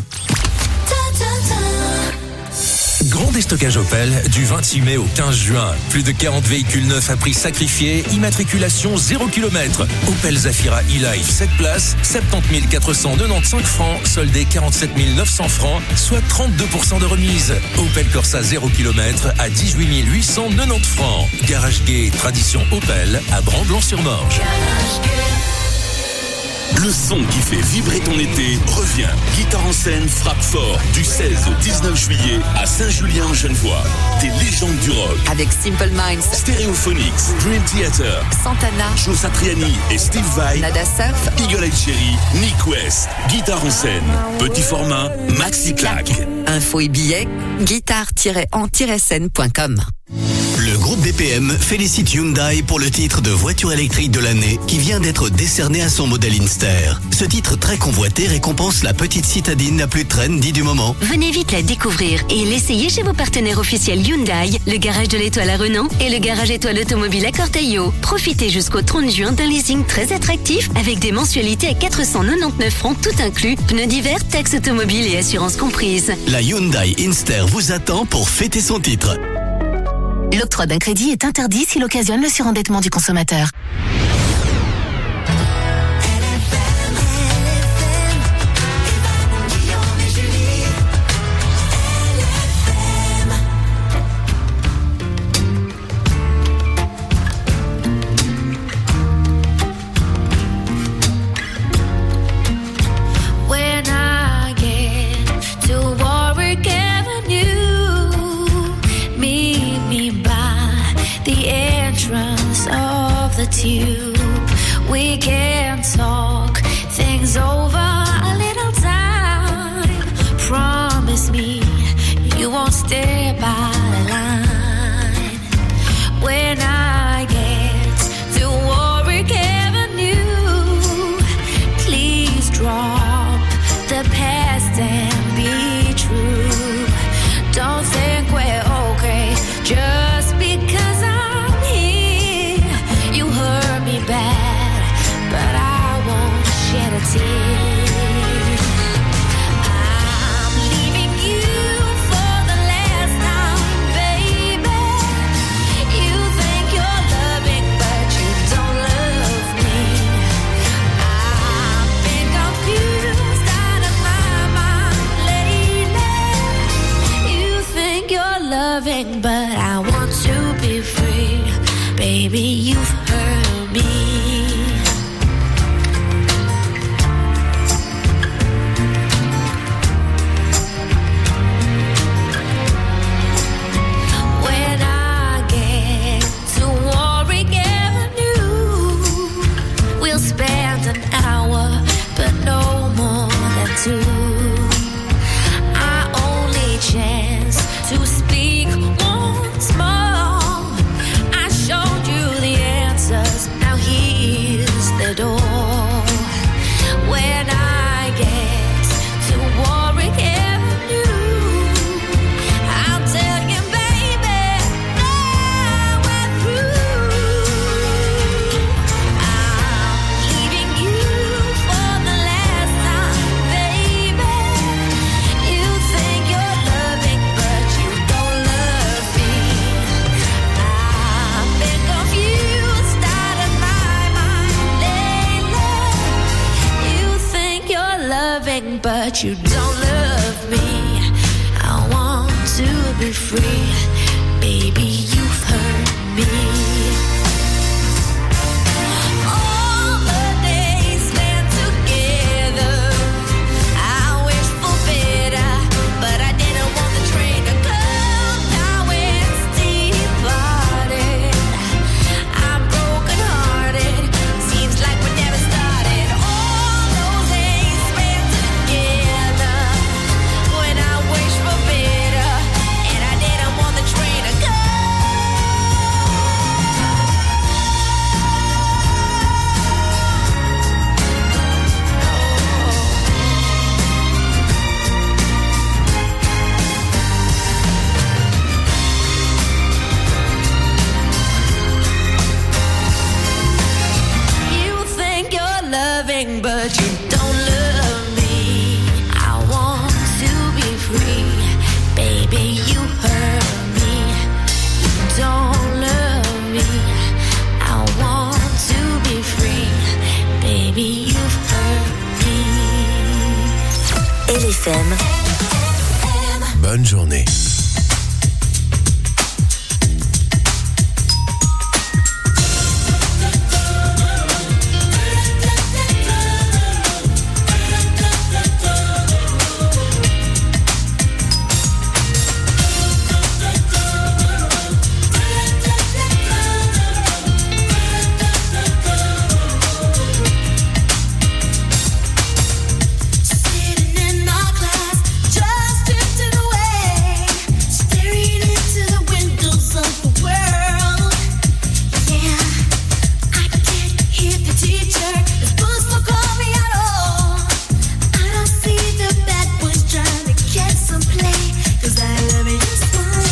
Grand déstockage Opel du vingt-six mai au quinze juin. Plus de quarante véhicules neufs à prix sacrifié, immatriculation zéro kilomètre. Opel Zafira e-Life sept places, soixante-dix mille quatre cent quatre-vingt-quinze francs, soldé quarante-sept mille neuf cents francs, soit trente-deux pour cent de remise. Opel Corsa zéro kilomètre à dix-huit mille huit cent quatre-vingt-dix francs. Garage Gay Tradition Opel à Bran-Blanc-sur-Morge. Le son qui fait vibrer ton été revient. Guitare en scène frappe fort du seize au dix-neuf juillet à Saint-Julien-en-Genevois. Des légendes du rock. Avec Simple Minds, Stereophonics, Dream Theater, Santana, Joe Satriani et Steve Vai, Nada Surf, Eagle Eye Cherry, Nick West. Guitare en scène, petit format, maxi claque. info et billets, guitare tiret en tiret scène point com. Le groupe B P M félicite Hyundai pour le titre de voiture électrique de l'année qui vient d'être décerné à son modèle Inster. Ce titre très convoité récompense la petite citadine la plus trendy du moment. Venez vite la découvrir et l'essayer chez vos partenaires officiels Hyundai, le garage de l'Étoile à Renan et le garage Étoile Automobile à Corteillo. Profitez jusqu'au trente juin d'un leasing très attractif avec des mensualités à quatre cent quatre-vingt-dix-neuf francs tout inclus, pneus d'hiver, taxes automobiles et assurance comprise. La Hyundai Inster vous attend pour fêter son titre. L'octroi d'un crédit est interdit s'il occasionne le surendettement du consommateur. When I get to Warwick Avenue, meet me by the entrance of the tube. We can talk things over a little time. Promise me you won't stay by the line. When I get to Warwick Avenue, please drop the past and be true. Don't think we're okay just because I'm here. You hurt me bad, but loving, but you don't love me. I want to be free. Baby, you've hurt me. All the days spent together, I wish for better, but I didn't want the train to come. Now it's departed. I'm broken hearted. Seems like we never started. All those days spent together, when I wish for better, and I didn't want the train to come. You think you're loving, but you don't love me. I want to be free. Baby, you hurt me. You don't love me. I want to be free. Baby, you've hurt me. L F M. Bonne journée. Sitting in my class, just drifting away, staring into the windows of the world. Yeah, I can't hear the teacher. The books don't call me at all. I don't see the bad boys trying to get some play, 'cause I love your smile.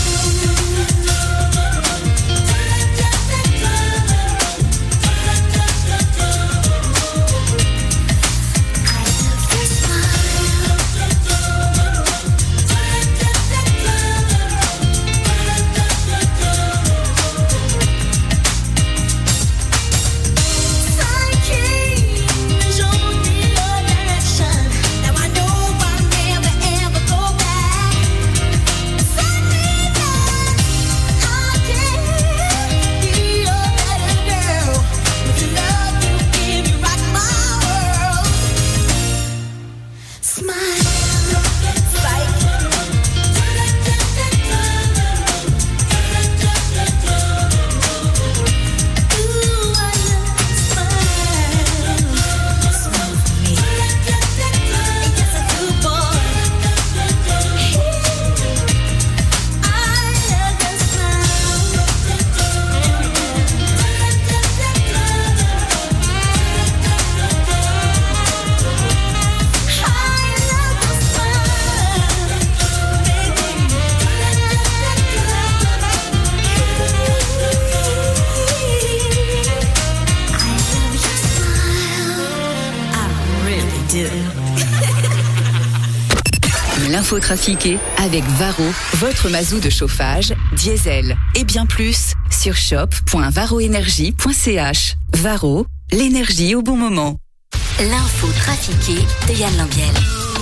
L'info trafiquée avec Varro, votre mazou de chauffage, diesel et bien plus sur shop point varroénergie point c h. Varro, l'énergie au bon moment. L'info trafiquée de Yann Lambiel.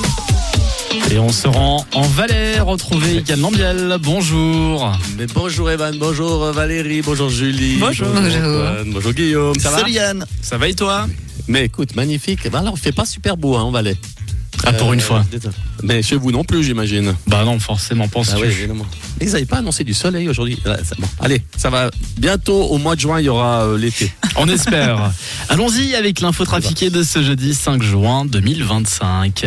Et on se rend en Valais, retrouver Yann Lambiel. Bonjour. Mais bonjour Evan, bonjour Valérie, bonjour Julie. Bonjour. Bonjour, Antoine, bonjour Guillaume. Ça va? Salut Yann. Ça va et toi? Mais écoute, magnifique. Ben là, on fait pas super beau hein, en Valais. Ah, pour une fois. Mais chez vous non plus, j'imagine. Bah non, forcément, penses-tu? Ah oui, évidemment. Ils n'avaient pas annoncé du soleil aujourd'hui. Là, c'est bon. Allez, ça va. Bientôt, au mois de juin, il y aura euh, l'été. On espère. Allons-y avec l'info trafiquée de ce jeudi cinq juin deux mille vingt-cinq.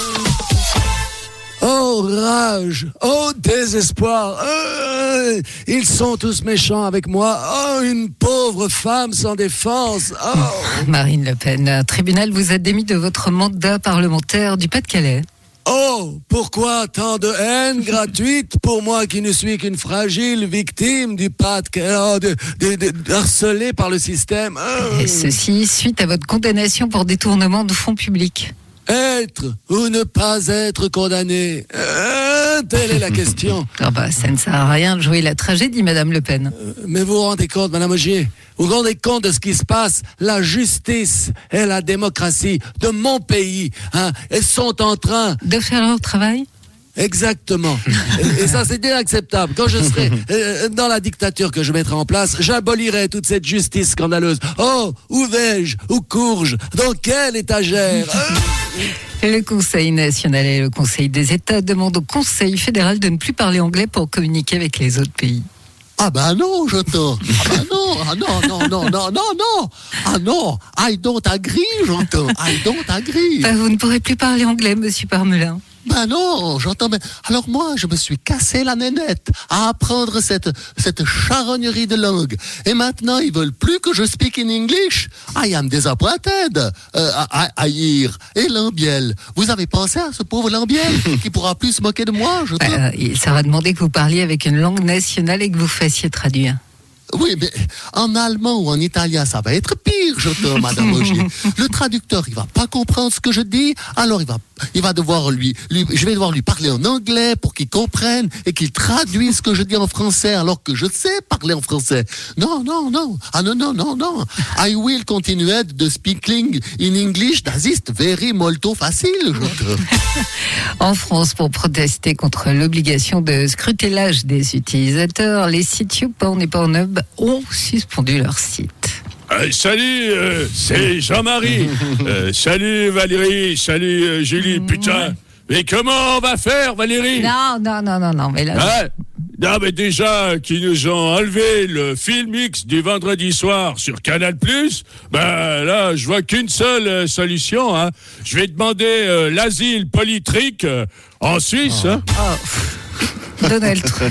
Oh rage, oh désespoir, euh, ils sont tous méchants avec moi, oh une pauvre femme sans défense, oh. Marine Le Pen, un tribunal vous a démis de votre mandat parlementaire du Pas-de-Calais. Oh, pourquoi tant de haine gratuite pour moi qui ne suis qu'une fragile victime du Pas-de-Calais, oh, de, de, de, de, harcelée par le système. Oh. Et ceci suite à votre condamnation pour détournement de fonds publics. Être ou ne pas être condamné. Euh, hein, telle est la question. Ah bah, ça ne sert à rien de jouer la tragédie, Madame Le Pen. Euh, mais vous vous rendez compte, Madame Ogier, vous vous rendez compte de ce qui se passe? La justice et la démocratie de mon pays, hein, elles sont en train... De faire leur travail? Exactement. et, et ça, c'est inacceptable. Quand je serai euh, dans la dictature que je mettrai en place, j'abolirai toute cette justice scandaleuse. Oh, où vais-je? Où cours-je? Dans quelle étagère? Le Conseil national et le Conseil des États demandent au Conseil fédéral de ne plus parler anglais pour communiquer avec les autres pays. Ah ben non, j'entends. Ah ben non, ah non, non, non, non, non, non. Ah non, I don't agree, j'entends. I don't agree. Ben, vous ne pourrez plus parler anglais, Monsieur Parmelin. Ben non, j'entends. Mais alors moi, je me suis cassé la nénette à apprendre cette cette charognerie de langue. Et maintenant, ils veulent plus que je speak in English. I am disappointed. Euh, Aïr et Lambiel. Vous avez pensé à ce pauvre Lambiel qui pourra plus se moquer de moi, je ben, Il sera demandé que vous parliez avec une langue nationale et que vous fassiez traduire. Oui, mais en allemand ou en italien, ça va être pire, j'entends, Madame Ogier. Le traducteur, il va pas comprendre ce que je dis, alors il va, il va devoir lui, lui, je vais devoir lui parler en anglais pour qu'il comprenne et qu'il traduise ce que je dis en français, alors que je sais parler en français. Non, non, non, ah non, non, non, non. I will continue de speaking in English, das ist very molto facile, j'entends. En France, pour protester contre l'obligation de scruter l'âge des utilisateurs, les sites YouPorn et Pornhub ont suspendu leur site. Euh, salut, euh, c'est Jean-Marie. Euh, salut Valérie, salut euh, Julie, putain. Mais comment on va faire, Valérie? Non, non, non, non, non, mais là... Ah, non, mais déjà, qui nous ont enlevé le film X du vendredi soir sur Canal+, ben là, je vois qu'une seule euh, solution, hein. Je vais demander euh, l'asile politique euh, en Suisse, oh. hein. Oh. Donald Trump.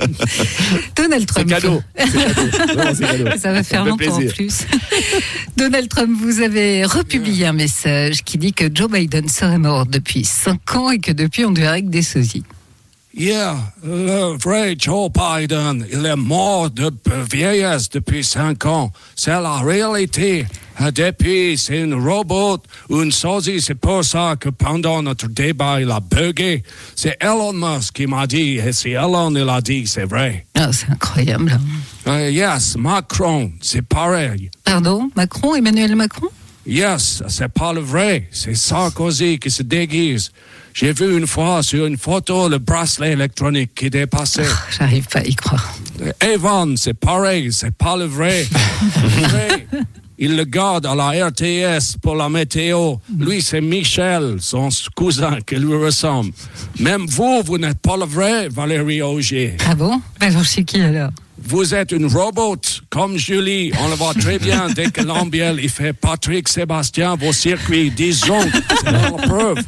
Donald Trump. C'est cadeau. C'est cadeau. Non, c'est cadeau. Ça va faire longtemps en plus. Donald Trump, vous avez republié un message qui dit que Joe Biden serait mort depuis cinq ans et que depuis on ne verrait que des sosies. Yeah, le vrai Joe Biden, il est mort de vieillesse depuis cinq ans. C'est la réalité. Depuis, c'est une robot, une sosie. C'est pour ça que pendant notre débat, il a bugué. C'est Elon Musk qui m'a dit, et si Elon, il a dit, c'est vrai. Ah, c'est incroyable. Uh, yes, Macron, c'est pareil. Pardon, Macron, Emmanuel Macron? Yes, c'est pas le vrai. C'est Sarkozy qui se déguise. J'ai vu une fois sur une photo le bracelet électronique qui dépassait. Oh, j'arrive pas à y croire. Evan, c'est pareil, c'est pas le vrai. Le vrai, il le garde à la R T S pour la météo. Lui, c'est Michel, son cousin qui lui ressemble. Même vous, vous n'êtes pas le vrai, Valérie Augier. Ah bon? Alors, c'est qui alors? Vous êtes une robot, comme Julie. On le voit très bien dès que Lambiel, il fait Patrick Sébastien, vos circuits, disons, c'est la preuve.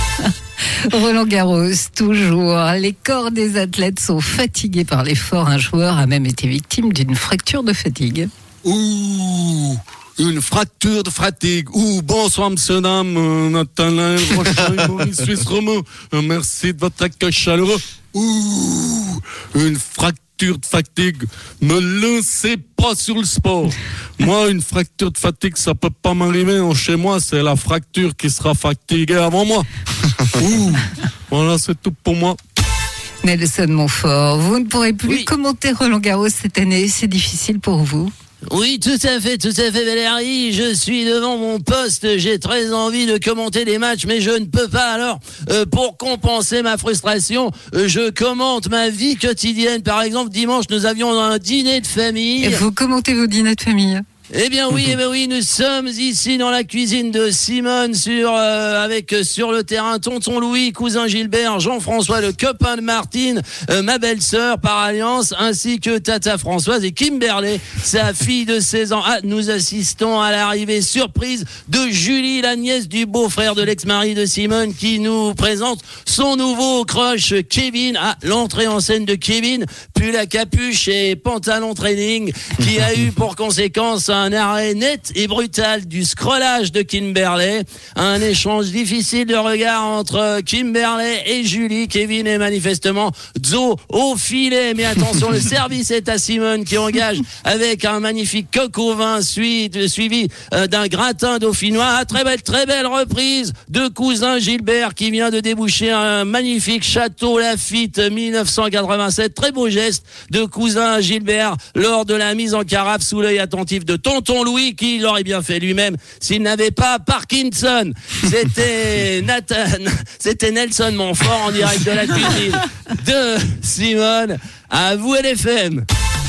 Roland Garros, toujours. Les corps des athlètes sont fatigués par l'effort. Un joueur a même été victime d'une fracture de fatigue. Ouh, une fracture de fatigue. Ouh, bonsoir, monsieur, dame. Nathalie Rochaille, Maurice Suisse Romo. Merci de votre accueil chaleureux. Ouh, une fracture de fatigue. Me lancez pas sur le sport. Moi, une fracture de fatigue, ça peut pas m'arriver. Chez moi, c'est la fracture qui sera fatiguée avant moi. Ouh, voilà, c'est tout pour moi. Nelson Montfort, vous ne pourrez plus oui. commenter Roland Garros cette année. C'est difficile pour vous? Oui, tout à fait, tout à fait, Valérie. Je suis devant mon poste. J'ai très envie de commenter les matchs, mais je ne peux pas. Alors, euh, pour compenser ma frustration, euh, je commente ma vie quotidienne. Par exemple, dimanche, nous avions un dîner de famille. Et vous commentez vos dîners de famille? Eh bien oui, eh bien oui, nous sommes ici dans la cuisine de Simone sur euh, avec euh, sur le terrain tonton Louis, cousin Gilbert, Jean-François, le copain de Martine, euh, ma belle-sœur par alliance, ainsi que Tata Françoise et Kimberley, sa fille de seize ans. Ah, nous assistons à l'arrivée surprise de Julie, la nièce du beau-frère de l'ex-mari de Simone, qui nous présente son nouveau crush Kevin. Ah, l'entrée en scène de Kevin, puis la capuche et pantalon training, qui a eu pour conséquence un un arrêt net et brutal du scrollage de Kimberley. Un échange difficile de regard entre Kimberley et Julie. Kevin est manifestement Zo au filet. Mais attention, le service est à Simone qui engage avec un magnifique coq au vin suivi, suivi euh, d'un gratin dauphinois. Ah, très belle, très belle reprise de cousin Gilbert qui vient de déboucher un magnifique Château Lafite dix-neuf cent quatre-vingt-sept. Très beau geste de cousin Gilbert lors de la mise en carafe sous l'œil attentif de tonton Louis qui l'aurait bien fait lui-même s'il n'avait pas Parkinson. C'était Nathan, c'était Nelson Montfort en direct de la cuisine de Simone. À vous L F M.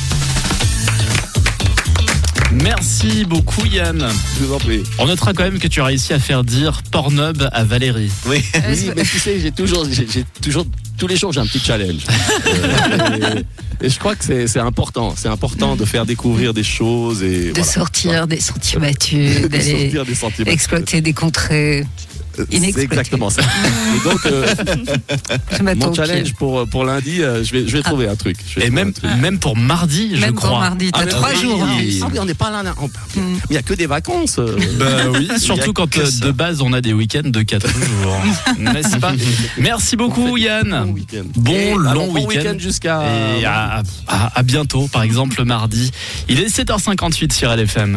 Merci beaucoup Yann. Je vous en prie. On notera quand même que tu as réussi à faire dire Pornhub à Valérie. Oui, oui mais tu sais, j'ai toujours, j'ai, j'ai toujours, tous les jours j'ai un petit challenge. euh, et, et je crois que c'est, c'est important, c'est important de faire découvrir des choses et de voilà. sortir Voilà. des sentiers battus, d'aller sortir des sentiers battus. exploiter des contrées. C'est exactement ça. Et donc, euh, mon challenge pour, pour lundi, euh, je vais, je vais trouver un truc. Je vais Et même, un truc. même pour mardi, je Même crois. pour mardi, t'as Ah, trois oui. jours. en plus. Ah oui, on n'est pas là. là. Il n'y a que des vacances. euh. Bah oui, Il y surtout a quand que euh, ça. de base on a des week-ends de quatre jours. N'est-ce pas? Merci beaucoup Yann. Bon week-end. Bon Et, long alors, bon week-end. week-end jusqu'à. Et à, à, à bientôt, par exemple mardi. Il est sept heures cinquante-huit sur L F M.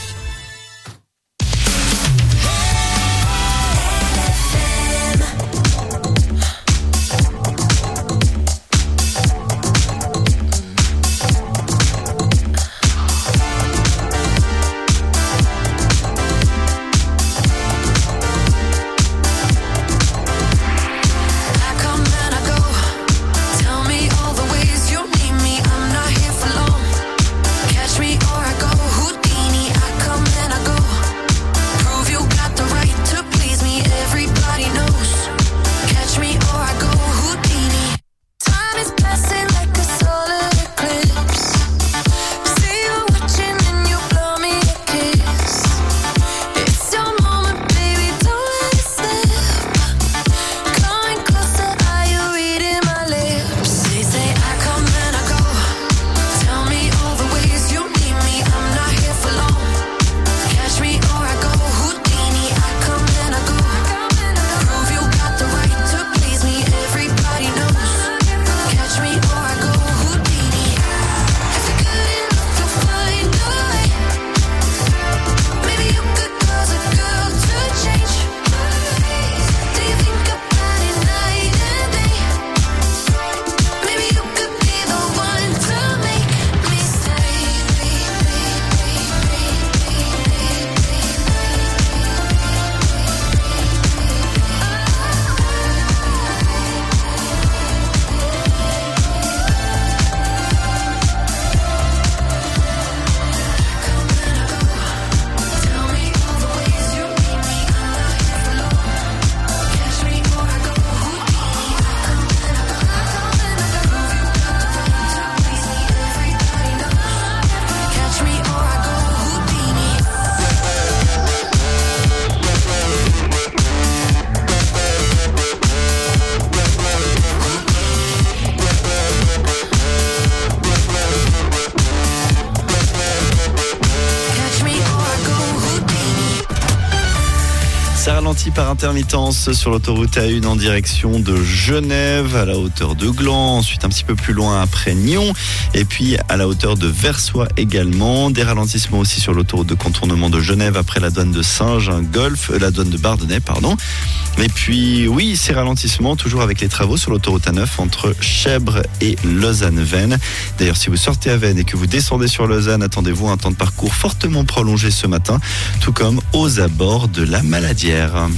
Ça ralentit par intermittence sur l'autoroute A un en direction de Genève, à la hauteur de Gland, ensuite un petit peu plus loin après Nyon, et puis à la hauteur de Versoix également. Des ralentissements aussi sur l'autoroute de contournement de Genève après la douane de Saint-Gingolf, euh, la douane de Bardonnay, pardon. Et puis oui, ces ralentissements toujours avec les travaux sur l'autoroute A neuf entre Chèvres et Lausanne-Veynes. D'ailleurs, si vous sortez à Veynes et que vous descendez sur Lausanne, attendez-vous un temps de parcours fortement prolongé ce matin, tout comme aux abords de la Maladière.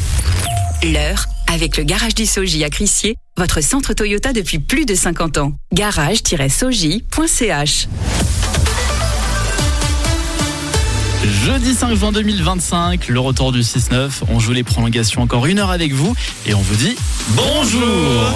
L'heure avec le garage du Soji à Crissier, votre centre Toyota depuis plus de cinquante ans. garage tiret soji point c h. Jeudi cinq juin deux mille vingt-cinq, le retour du six neuf. On joue les prolongations encore une heure avec vous et on vous dit bonjour.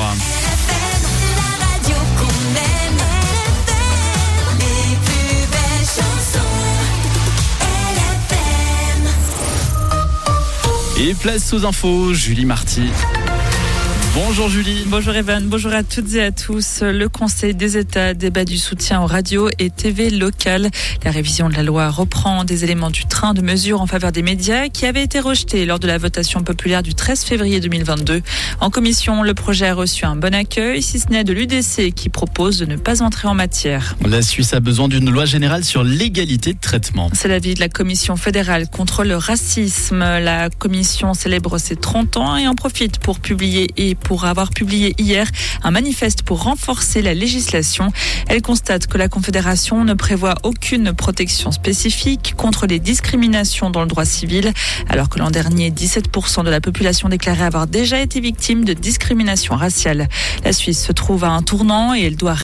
Et place aux infos, Julie Marty. Bonjour Julie. Bonjour Evan, bonjour à toutes et à tous. Le Conseil des États débat du soutien aux radios et T V locales. La révision de la loi reprend des éléments du train de mesures en faveur des médias qui avaient été rejetés lors de la votation populaire du treize février deux mille vingt-deux. En commission, le projet a reçu un bon accueil, si ce n'est de l'U D C qui propose de ne pas entrer en matière. La Suisse a besoin d'une loi générale sur l'égalité de traitement. C'est l'avis de la Commission fédérale contre le racisme. La commission célèbre ses trente ans et en profite pour publier et pour avoir publié hier un manifeste pour renforcer la législation. Elle constate que la Confédération ne prévoit aucune protection spécifique contre les discriminations dans le droit civil, alors que l'an dernier, dix-sept pour cent de la population déclarait avoir déjà été victime de discrimination raciale. La Suisse se trouve à un tournant et elle doit